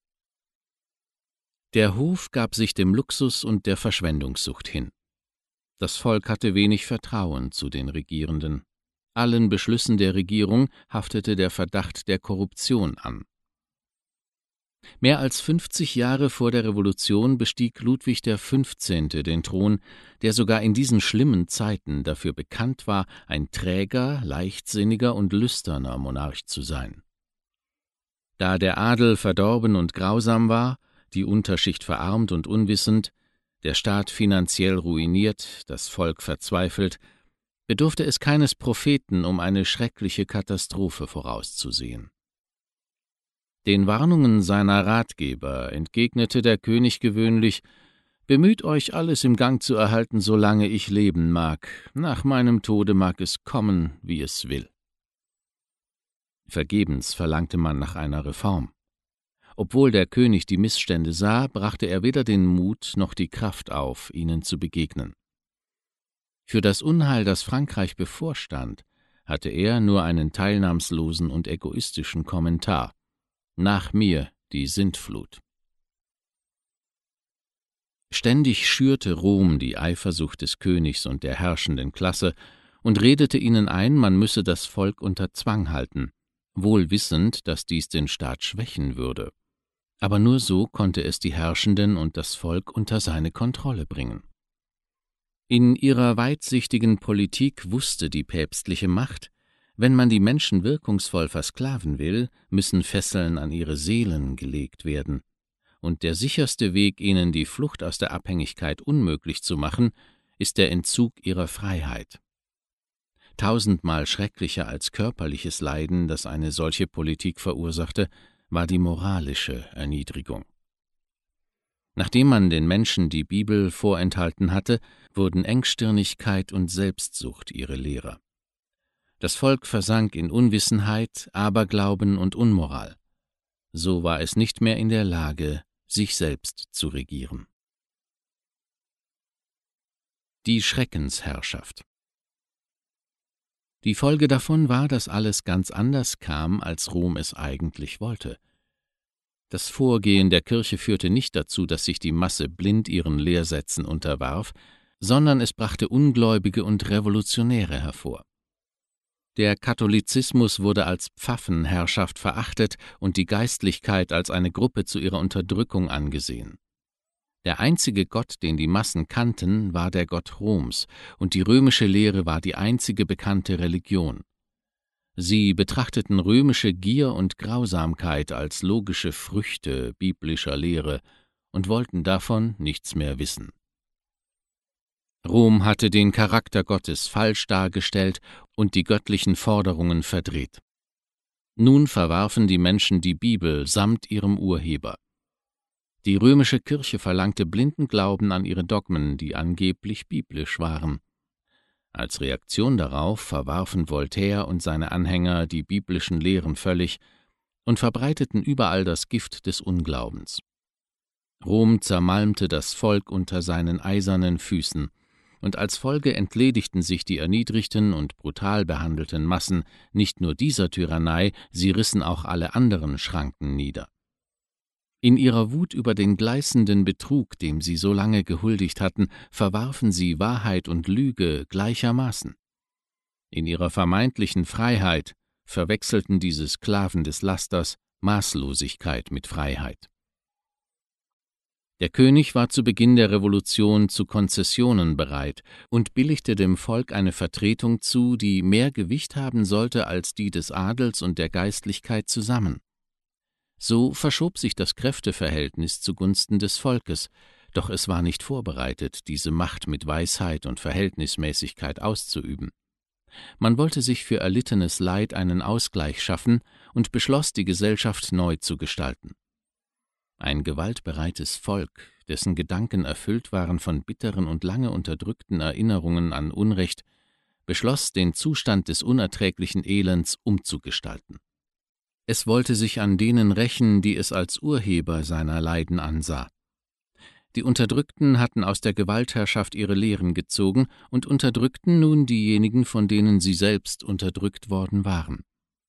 Der Hof gab sich dem Luxus und der Verschwendungssucht hin. Das Volk hatte wenig Vertrauen zu den Regierenden. Allen Beschlüssen der Regierung haftete der Verdacht der Korruption an. Mehr als 50 Jahre vor der Revolution bestieg Ludwig XV. Den Thron, der sogar in diesen schlimmen Zeiten dafür bekannt war, ein träger, leichtsinniger und lüsterner Monarch zu sein. Da der Adel verdorben und grausam war, die Unterschicht verarmt und unwissend, der Staat finanziell ruiniert, das Volk verzweifelt, bedurfte es keines Propheten, um eine schreckliche Katastrophe vorauszusehen. Den Warnungen seiner Ratgeber entgegnete der König gewöhnlich: »Bemüht euch, alles im Gang zu erhalten, solange ich leben mag. Nach meinem Tode mag es kommen, wie es will.« Vergebens verlangte man nach einer Reform. Obwohl der König die Missstände sah, brachte er weder den Mut noch die Kraft auf, ihnen zu begegnen. Für das Unheil, das Frankreich bevorstand, hatte er nur einen teilnahmslosen und egoistischen Kommentar: »Nach mir die Sintflut.« Ständig schürte Rom die Eifersucht des Königs und der herrschenden Klasse und redete ihnen ein, man müsse das Volk unter Zwang halten, wohl wissend, dass dies den Staat schwächen würde. Aber nur so konnte es die Herrschenden und das Volk unter seine Kontrolle bringen. In ihrer weitsichtigen Politik wusste die päpstliche Macht, wenn man die Menschen wirkungsvoll versklaven will, müssen Fesseln an ihre Seelen gelegt werden. Und der sicherste Weg, ihnen die Flucht aus der Abhängigkeit unmöglich zu machen, ist der Entzug ihrer Freiheit. Tausendmal schrecklicher als körperliches Leiden, das eine solche Politik verursachte, war die moralische Erniedrigung. Nachdem man den Menschen die Bibel vorenthalten hatte, wurden Engstirnigkeit und Selbstsucht ihre Lehrer. Das Volk versank in Unwissenheit, Aberglauben und Unmoral. So war es nicht mehr in der Lage, sich selbst zu regieren. Die Schreckensherrschaft. Die Folge davon war, dass alles ganz anders kam, als Rom es eigentlich wollte. Das Vorgehen der Kirche führte nicht dazu, dass sich die Masse blind ihren Lehrsätzen unterwarf, sondern es brachte Ungläubige und Revolutionäre hervor. Der Katholizismus wurde als Pfaffenherrschaft verachtet und die Geistlichkeit als eine Gruppe zu ihrer Unterdrückung angesehen. Der einzige Gott, den die Massen kannten, war der Gott Roms, und die römische Lehre war die einzige bekannte Religion. Sie betrachteten römische Gier und Grausamkeit als logische Früchte biblischer Lehre und wollten davon nichts mehr wissen. Rom hatte den Charakter Gottes falsch dargestellt und die göttlichen Forderungen verdreht. Nun verwarfen die Menschen die Bibel samt ihrem Urheber. Die römische Kirche verlangte blinden Glauben an ihre Dogmen, die angeblich biblisch waren. Als Reaktion darauf verwarfen Voltaire und seine Anhänger die biblischen Lehren völlig und verbreiteten überall das Gift des Unglaubens. Rom zermalmte das Volk unter seinen eisernen Füßen, und als Folge entledigten sich die erniedrigten und brutal behandelten Massen nicht nur dieser Tyrannei, sie rissen auch alle anderen Schranken nieder. In ihrer Wut über den gleißenden Betrug, dem sie so lange gehuldigt hatten, verwarfen sie Wahrheit und Lüge gleichermaßen. In ihrer vermeintlichen Freiheit verwechselten diese Sklaven des Lasters Maßlosigkeit mit Freiheit. Der König war zu Beginn der Revolution zu Konzessionen bereit und billigte dem Volk eine Vertretung zu, die mehr Gewicht haben sollte als die des Adels und der Geistlichkeit zusammen. So verschob sich das Kräfteverhältnis zugunsten des Volkes, doch es war nicht vorbereitet, diese Macht mit Weisheit und Verhältnismäßigkeit auszuüben. Man wollte sich für erlittenes Leid einen Ausgleich schaffen und beschloss, die Gesellschaft neu zu gestalten. Ein gewaltbereites Volk, dessen Gedanken erfüllt waren von bitteren und lange unterdrückten Erinnerungen an Unrecht, beschloss, den Zustand des unerträglichen Elends umzugestalten. Es wollte sich an denen rächen, die es als Urheber seiner Leiden ansah. Die Unterdrückten hatten aus der Gewaltherrschaft ihre Lehren gezogen und unterdrückten nun diejenigen, von denen sie selbst unterdrückt worden waren.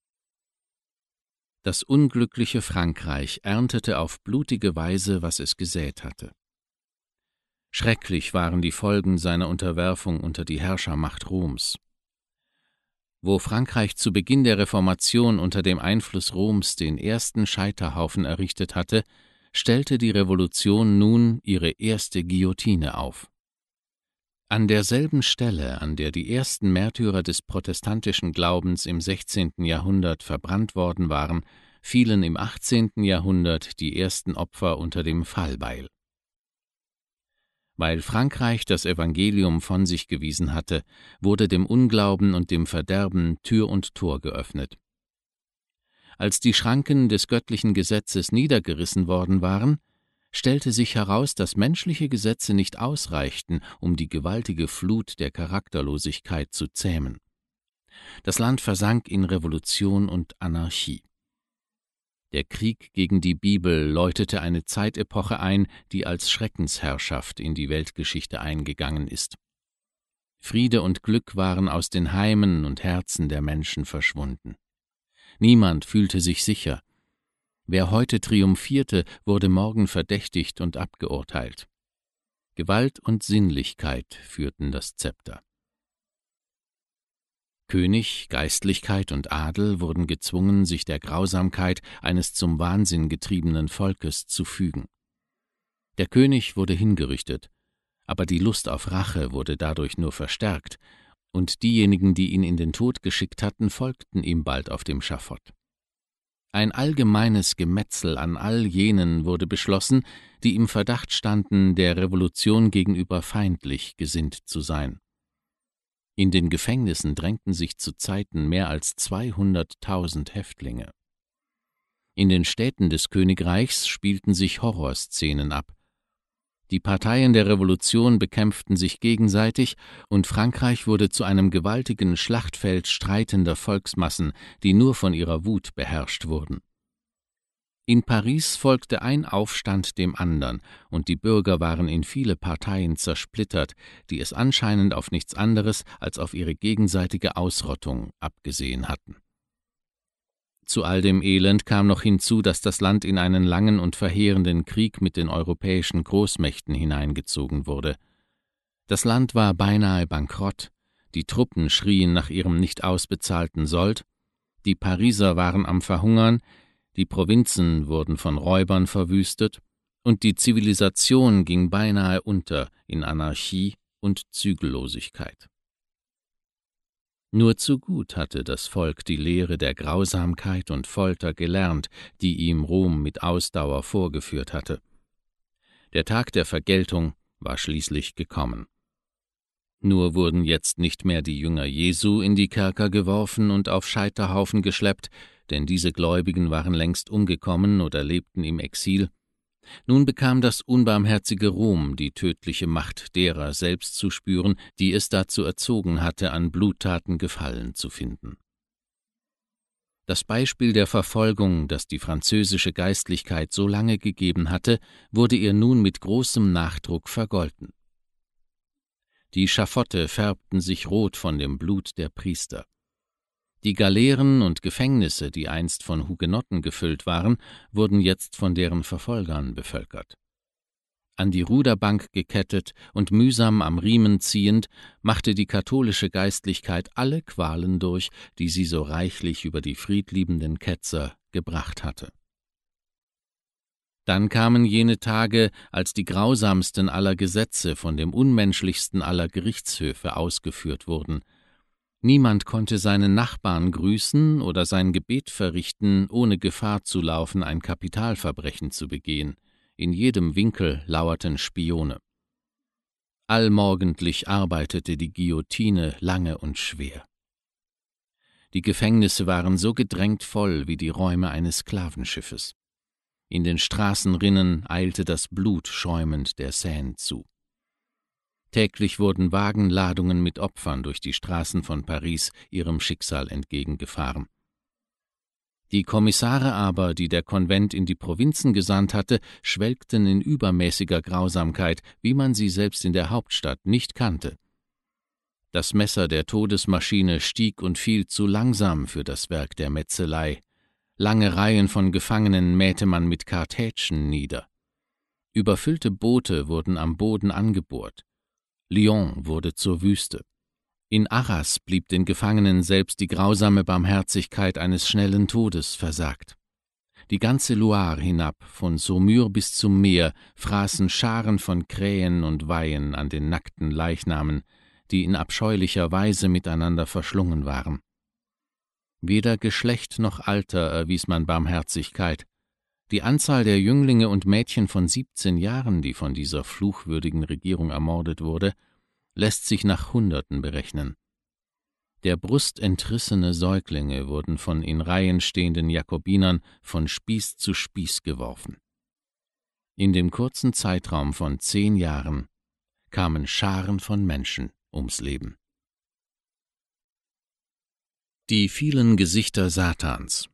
Das unglückliche Frankreich erntete auf blutige Weise, was es gesät hatte. Schrecklich waren die Folgen seiner Unterwerfung unter die Herrschermacht Roms. Wo Frankreich zu Beginn der Reformation unter dem Einfluss Roms den ersten Scheiterhaufen errichtet hatte, stellte die Revolution nun ihre erste Guillotine auf. An derselben Stelle, an der die ersten Märtyrer des protestantischen Glaubens im 16. Jahrhundert verbrannt worden waren, fielen im 18. Jahrhundert die ersten Opfer unter dem Fallbeil. Weil Frankreich das Evangelium von sich gewiesen hatte, wurde dem Unglauben und dem Verderben Tür und Tor geöffnet. Als die Schranken des göttlichen Gesetzes niedergerissen worden waren, stellte sich heraus, dass menschliche Gesetze nicht ausreichten, um die gewaltige Flut der Charakterlosigkeit zu zähmen. Das Land versank in Revolution und Anarchie. Der Krieg gegen die Bibel läutete eine Zeitepoche ein, die als Schreckensherrschaft in die Weltgeschichte eingegangen ist. Friede und Glück waren aus den Heimen und Herzen der Menschen verschwunden. Niemand fühlte sich sicher. Wer heute triumphierte, wurde morgen verdächtigt und abgeurteilt. Gewalt und Sinnlichkeit führten das Zepter. König, Geistlichkeit und Adel wurden gezwungen, sich der Grausamkeit eines zum Wahnsinn getriebenen Volkes zu fügen. Der König wurde hingerichtet, aber die Lust auf Rache wurde dadurch nur verstärkt, und diejenigen, die ihn in den Tod geschickt hatten, folgten ihm bald auf dem Schafott. Ein allgemeines Gemetzel an all jenen wurde beschlossen, die im Verdacht standen, der Revolution gegenüber feindlich gesinnt zu sein. In den Gefängnissen drängten sich zu Zeiten mehr als 200.000 Häftlinge. In den Städten des Königreichs spielten sich Horrorszenen ab. Die Parteien der Revolution bekämpften sich gegenseitig, und Frankreich wurde zu einem gewaltigen Schlachtfeld streitender Volksmassen, die nur von ihrer Wut beherrscht wurden. In Paris folgte ein Aufstand dem andern, und die Bürger waren in viele Parteien zersplittert, die es anscheinend auf nichts anderes als auf ihre gegenseitige Ausrottung abgesehen hatten. Zu all dem Elend kam noch hinzu, dass das Land in einen langen und verheerenden Krieg mit den europäischen Großmächten hineingezogen wurde. Das Land war beinahe bankrott, die Truppen schrien nach ihrem nicht ausbezahlten Sold, die Pariser waren am Verhungern, die Provinzen wurden von Räubern verwüstet, und die Zivilisation ging beinahe unter in Anarchie und Zügellosigkeit. Nur zu gut hatte das Volk die Lehre der Grausamkeit und Folter gelernt, die ihm Rom mit Ausdauer vorgeführt hatte. Der Tag der Vergeltung war schließlich gekommen. Nur wurden jetzt nicht mehr die Jünger Jesu in die Kerker geworfen und auf Scheiterhaufen geschleppt, denn diese Gläubigen waren längst umgekommen oder lebten im Exil. Nun bekam das unbarmherzige Rom die tödliche Macht derer selbst zu spüren, die es dazu erzogen hatte, an Bluttaten Gefallen zu finden. Das Beispiel der Verfolgung, das die französische Geistlichkeit so lange gegeben hatte, wurde ihr nun mit großem Nachdruck vergolten. Die Schafotte färbten sich rot von dem Blut der Priester. Die Galeeren und Gefängnisse, die einst von Hugenotten gefüllt waren, wurden jetzt von deren Verfolgern bevölkert. An die Ruderbank gekettet und mühsam am Riemen ziehend, machte die katholische Geistlichkeit alle Qualen durch, die sie so reichlich über die friedliebenden Ketzer gebracht hatte. Dann kamen jene Tage, als die grausamsten aller Gesetze von dem unmenschlichsten aller Gerichtshöfe ausgeführt wurden. Niemand konnte seinen Nachbarn grüßen oder sein Gebet verrichten, ohne Gefahr zu laufen, ein Kapitalverbrechen zu begehen. In jedem Winkel lauerten Spione. Allmorgendlich arbeitete die Guillotine lange und schwer. Die Gefängnisse waren so gedrängt voll wie die Räume eines Sklavenschiffes. In den Straßenrinnen eilte das Blut schäumend der Seine zu. Täglich wurden Wagenladungen mit Opfern durch die Straßen von Paris ihrem Schicksal entgegengefahren. Die Kommissare aber, die der Konvent in die Provinzen gesandt hatte, schwelgten in übermäßiger Grausamkeit, wie man sie selbst in der Hauptstadt nicht kannte. Das Messer der Todesmaschine stieg und fiel zu langsam für das Werk der Metzelei. Lange Reihen von Gefangenen mähte man mit Kartätschen nieder. Überfüllte Boote wurden am Boden angebohrt. Lyon wurde zur Wüste. In Arras blieb den Gefangenen selbst die grausame Barmherzigkeit eines schnellen Todes versagt. Die ganze Loire hinab, von Saumur bis zum Meer, fraßen Scharen von Krähen und Weihen an den nackten Leichnamen, die in abscheulicher Weise miteinander verschlungen waren. Weder Geschlecht noch Alter erwies man Barmherzigkeit. Die Anzahl der Jünglinge und Mädchen von 17 Jahren, die von dieser fluchwürdigen Regierung ermordet wurde, lässt sich nach Hunderten berechnen. Der Brust entrissene Säuglinge wurden von in Reihen stehenden Jakobinern von Spieß zu Spieß geworfen. In dem kurzen Zeitraum von 10 Jahren kamen Scharen von Menschen ums Leben. Die vielen Gesichter Satans.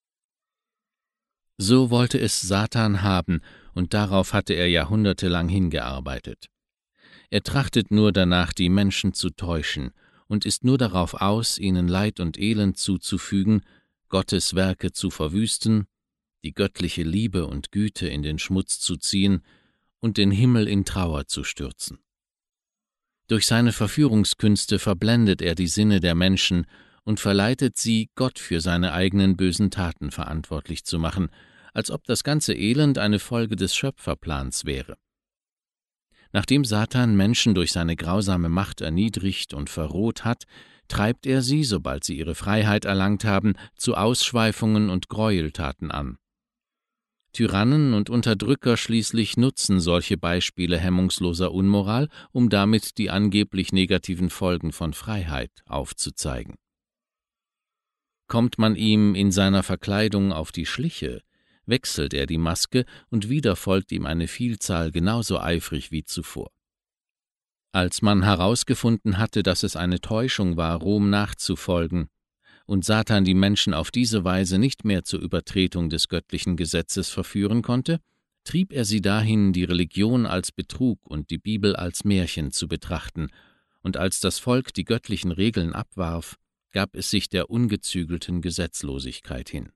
So wollte es Satan haben, und darauf hatte er jahrhundertelang hingearbeitet. Er trachtet nur danach, die Menschen zu täuschen, und ist nur darauf aus, ihnen Leid und Elend zuzufügen, Gottes Werke zu verwüsten, die göttliche Liebe und Güte in den Schmutz zu ziehen und den Himmel in Trauer zu stürzen. Durch seine Verführungskünste verblendet er die Sinne der Menschen und verleitet sie, Gott für seine eigenen bösen Taten verantwortlich zu machen, als ob das ganze Elend eine Folge des Schöpferplans wäre. Nachdem Satan Menschen durch seine grausame Macht erniedrigt und verroht hat, treibt er sie, sobald sie ihre Freiheit erlangt haben, zu Ausschweifungen und Gräueltaten an. Tyrannen und Unterdrücker schließlich nutzen solche Beispiele hemmungsloser Unmoral, um damit die angeblich negativen Folgen von Freiheit aufzuzeigen. Kommt man ihm in seiner Verkleidung auf die Schliche, wechselt er die Maske und wieder folgt ihm eine Vielzahl genauso eifrig wie zuvor. Als man herausgefunden hatte, dass es eine Täuschung war, Rom nachzufolgen, und Satan die Menschen auf diese Weise nicht mehr zur Übertretung des göttlichen Gesetzes verführen konnte, trieb er sie dahin, die Religion als Betrug und die Bibel als Märchen zu betrachten, und als das Volk die göttlichen Regeln abwarf, gab es sich der ungezügelten Gesetzlosigkeit hin.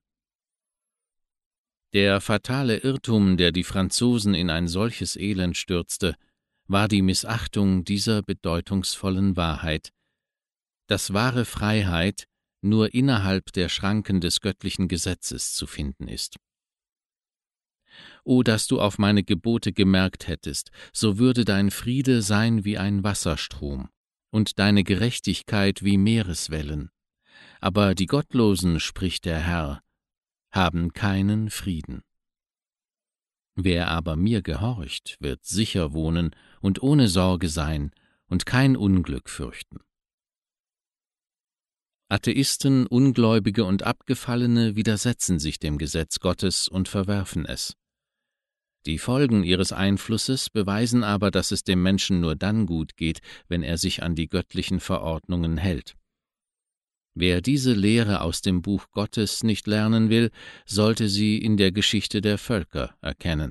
Der fatale Irrtum, der die Franzosen in ein solches Elend stürzte, war die Missachtung dieser bedeutungsvollen Wahrheit, dass wahre Freiheit nur innerhalb der Schranken des göttlichen Gesetzes zu finden ist. O, dass du auf meine Gebote gemerkt hättest, so würde dein Friede sein wie ein Wasserstrom und deine Gerechtigkeit wie Meereswellen. Aber die Gottlosen, spricht der Herr, haben keinen Frieden. Wer aber mir gehorcht, wird sicher wohnen und ohne Sorge sein und kein Unglück fürchten. Atheisten, Ungläubige und Abgefallene widersetzen sich dem Gesetz Gottes und verwerfen es. Die Folgen ihres Einflusses beweisen aber, dass es dem Menschen nur dann gut geht, wenn er sich an die göttlichen Verordnungen hält. Wer diese Lehre aus dem Buch Gottes nicht lernen will, sollte sie in der Geschichte der Völker erkennen.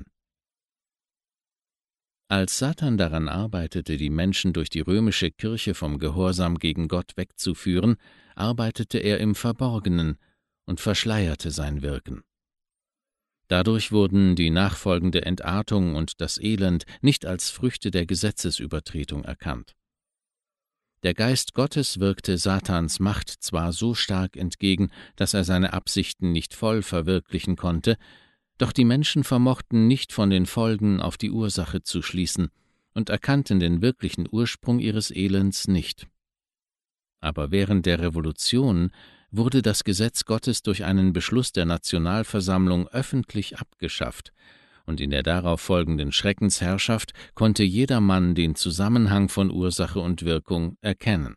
Als Satan daran arbeitete, die Menschen durch die römische Kirche vom Gehorsam gegen Gott wegzuführen, arbeitete er im Verborgenen und verschleierte sein Wirken. Dadurch wurden die nachfolgende Entartung und das Elend nicht als Früchte der Gesetzesübertretung erkannt. Der Geist Gottes wirkte Satans Macht zwar so stark entgegen, dass er seine Absichten nicht voll verwirklichen konnte, doch die Menschen vermochten nicht von den Folgen auf die Ursache zu schließen und erkannten den wirklichen Ursprung ihres Elends nicht. Aber während der Revolution wurde das Gesetz Gottes durch einen Beschluss der Nationalversammlung öffentlich abgeschafft, und in der darauf folgenden Schreckensherrschaft konnte jedermann den Zusammenhang von Ursache und Wirkung erkennen.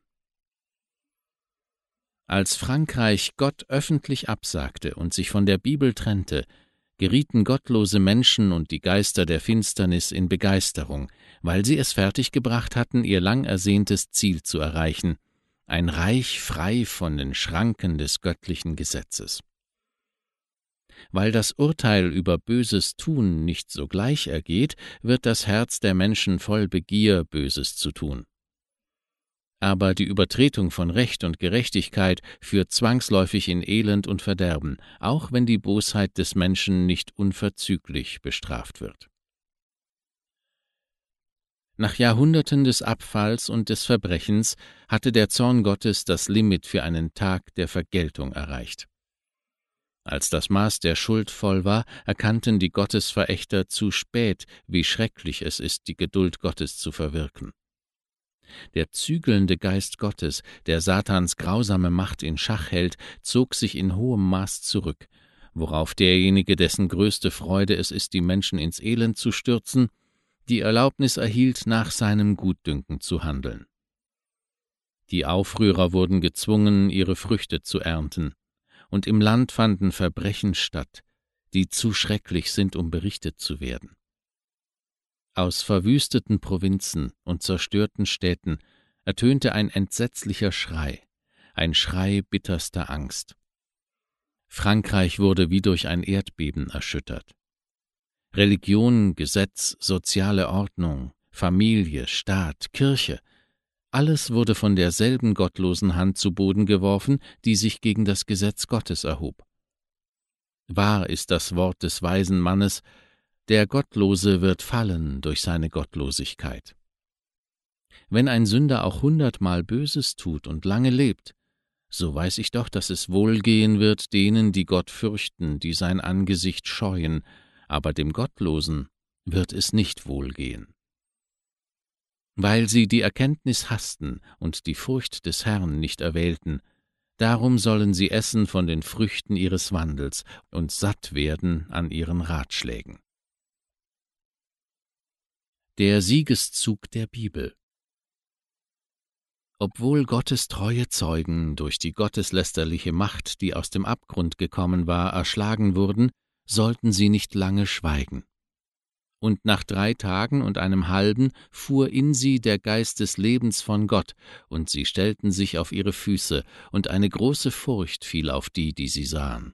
Als Frankreich Gott öffentlich absagte und sich von der Bibel trennte, gerieten gottlose Menschen und die Geister der Finsternis in Begeisterung, weil sie es fertiggebracht hatten, ihr lang ersehntes Ziel zu erreichen, ein Reich frei von den Schranken des göttlichen Gesetzes. Weil das Urteil über böses Tun nicht sogleich ergeht, wird das Herz der Menschen voll Begier, Böses zu tun. Aber die Übertretung von Recht und Gerechtigkeit führt zwangsläufig in Elend und Verderben, auch wenn die Bosheit des Menschen nicht unverzüglich bestraft wird. Nach Jahrhunderten des Abfalls und des Verbrechens hatte der Zorn Gottes das Limit für einen Tag der Vergeltung erreicht. Als das Maß der Schuld voll war, erkannten die Gottesverächter zu spät, wie schrecklich es ist, die Geduld Gottes zu verwirken. Der zügelnde Geist Gottes, der Satans grausame Macht in Schach hält, zog sich in hohem Maß zurück, worauf derjenige, dessen größte Freude es ist, die Menschen ins Elend zu stürzen, die Erlaubnis erhielt, nach seinem Gutdünken zu handeln. Die Aufrührer wurden gezwungen, ihre Früchte zu ernten, und im Land fanden Verbrechen statt, die zu schrecklich sind, um berichtet zu werden. Aus verwüsteten Provinzen und zerstörten Städten ertönte ein entsetzlicher Schrei, ein Schrei bitterster Angst. Frankreich wurde wie durch ein Erdbeben erschüttert. Religion, Gesetz, soziale Ordnung, Familie, Staat, Kirche, alles wurde von derselben gottlosen Hand zu Boden geworfen, die sich gegen das Gesetz Gottes erhob. Wahr ist das Wort des weisen Mannes: Der Gottlose wird fallen durch seine Gottlosigkeit. Wenn ein Sünder auch 100-mal Böses tut und lange lebt, so weiß ich doch, dass es wohlgehen wird denen, die Gott fürchten, die sein Angesicht scheuen, aber dem Gottlosen wird es nicht wohlgehen. Weil sie die Erkenntnis hassten und die Furcht des Herrn nicht erwählten, darum sollen sie essen von den Früchten ihres Wandels und satt werden an ihren Ratschlägen. Der Siegeszug der Bibel. Obwohl Gottes treue Zeugen durch die gotteslästerliche Macht, die aus dem Abgrund gekommen war, erschlagen wurden, sollten sie nicht lange schweigen. Und nach 3 Tagen und einem halben fuhr in sie der Geist des Lebens von Gott, und sie stellten sich auf ihre Füße, und eine große Furcht fiel auf die, die sie sahen.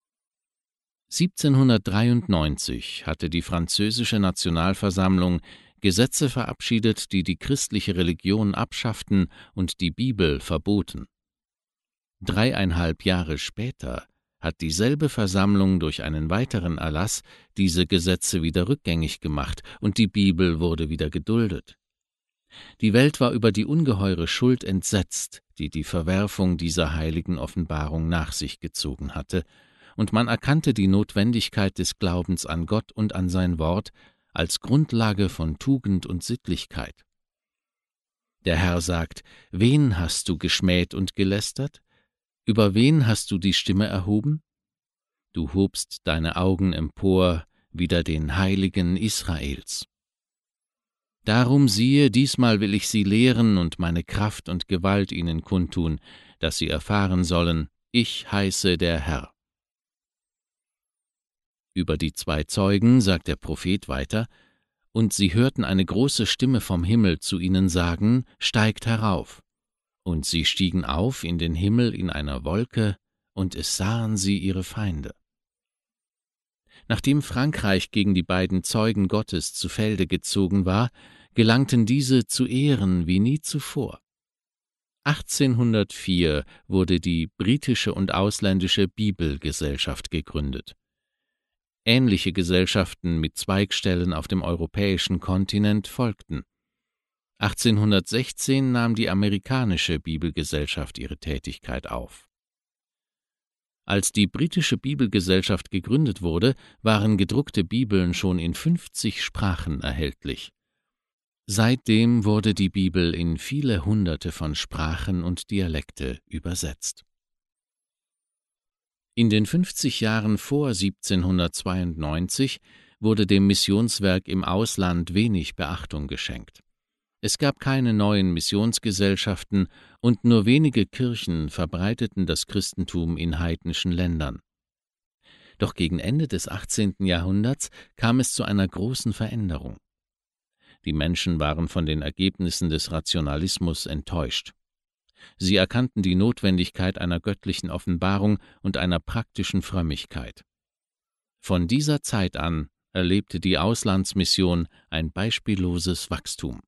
1793 hatte die französische Nationalversammlung Gesetze verabschiedet, die die christliche Religion abschafften und die Bibel verboten. 3,5 Jahre später hat dieselbe Versammlung durch einen weiteren Erlass diese Gesetze wieder rückgängig gemacht, und die Bibel wurde wieder geduldet. Die Welt war über die ungeheure Schuld entsetzt, die die Verwerfung dieser heiligen Offenbarung nach sich gezogen hatte, und man erkannte die Notwendigkeit des Glaubens an Gott und an sein Wort als Grundlage von Tugend und Sittlichkeit. Der Herr sagt: Wen hast du geschmäht und gelästert? Über wen hast du die Stimme erhoben? Du hobst deine Augen empor wider den Heiligen Israels. Darum siehe, diesmal will ich sie lehren und meine Kraft und Gewalt ihnen kundtun, dass sie erfahren sollen: Ich heiße der Herr. Über die 2 Zeugen sagt der Prophet weiter: Und sie hörten eine große Stimme vom Himmel zu ihnen sagen: Steigt herauf. Und sie stiegen auf in den Himmel in einer Wolke, und es sahen sie ihre Feinde. Nachdem Frankreich gegen die beiden Zeugen Gottes zu Felde gezogen war, gelangten diese zu Ehren wie nie zuvor. 1804 wurde die britische und ausländische Bibelgesellschaft gegründet. Ähnliche Gesellschaften mit Zweigstellen auf dem europäischen Kontinent folgten. 1816 nahm die amerikanische Bibelgesellschaft ihre Tätigkeit auf. Als die britische Bibelgesellschaft gegründet wurde, waren gedruckte Bibeln schon in 50 Sprachen erhältlich. Seitdem wurde die Bibel in viele Hunderte von Sprachen und Dialekte übersetzt. In den 50 Jahren vor 1792 wurde dem Missionswerk im Ausland wenig Beachtung geschenkt. Es gab keine neuen Missionsgesellschaften und nur wenige Kirchen verbreiteten das Christentum in heidnischen Ländern. Doch gegen Ende des 18. Jahrhunderts kam es zu einer großen Veränderung. Die Menschen waren von den Ergebnissen des Rationalismus enttäuscht. Sie erkannten die Notwendigkeit einer göttlichen Offenbarung und einer praktischen Frömmigkeit. Von dieser Zeit an erlebte die Auslandsmission ein beispielloses Wachstum.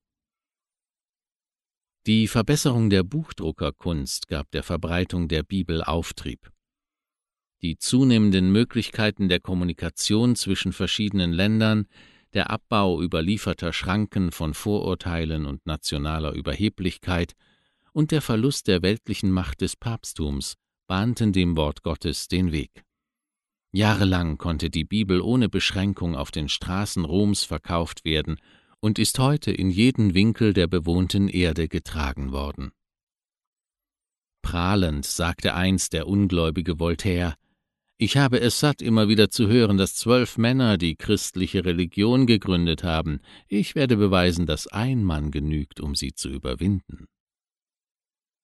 Die Verbesserung der Buchdruckerkunst gab der Verbreitung der Bibel Auftrieb. Die zunehmenden Möglichkeiten der Kommunikation zwischen verschiedenen Ländern, der Abbau überlieferter Schranken von Vorurteilen und nationaler Überheblichkeit und der Verlust der weltlichen Macht des Papsttums bahnten dem Wort Gottes den Weg. Jahrelang konnte die Bibel ohne Beschränkung auf den Straßen Roms verkauft werden und ist heute in jeden Winkel der bewohnten Erde getragen worden. Prahlend sagte einst der ungläubige Voltaire: Ich habe es satt, immer wieder zu hören, dass 12 Männer die christliche Religion gegründet haben. Ich werde beweisen, dass ein Mann genügt, um sie zu überwinden.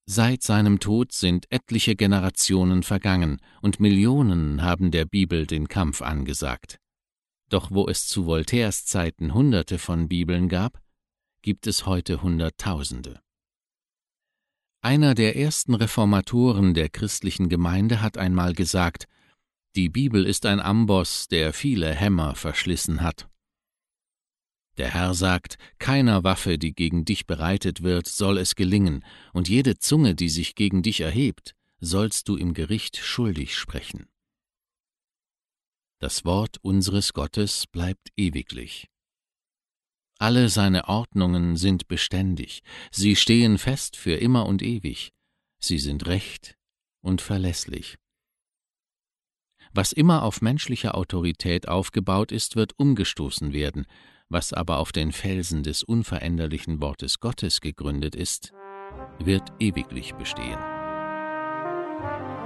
Seit seinem Tod sind etliche Generationen vergangen, und Millionen haben der Bibel den Kampf angesagt. Doch wo es zu Voltaires Zeiten Hunderte von Bibeln gab, gibt es heute Hunderttausende. Einer der ersten Reformatoren der christlichen Gemeinde hat einmal gesagt: Die Bibel ist ein Amboss, der viele Hämmer verschlissen hat. Der Herr sagt: Keiner Waffe, die gegen dich bereitet wird, soll es gelingen, und jede Zunge, die sich gegen dich erhebt, sollst du im Gericht schuldig sprechen. Das Wort unseres Gottes bleibt ewiglich. Alle seine Ordnungen sind beständig, sie stehen fest für immer und ewig, sie sind recht und verlässlich. Was immer auf menschlicher Autorität aufgebaut ist, wird umgestoßen werden, was aber auf den Felsen des unveränderlichen Wortes Gottes gegründet ist, wird ewiglich bestehen.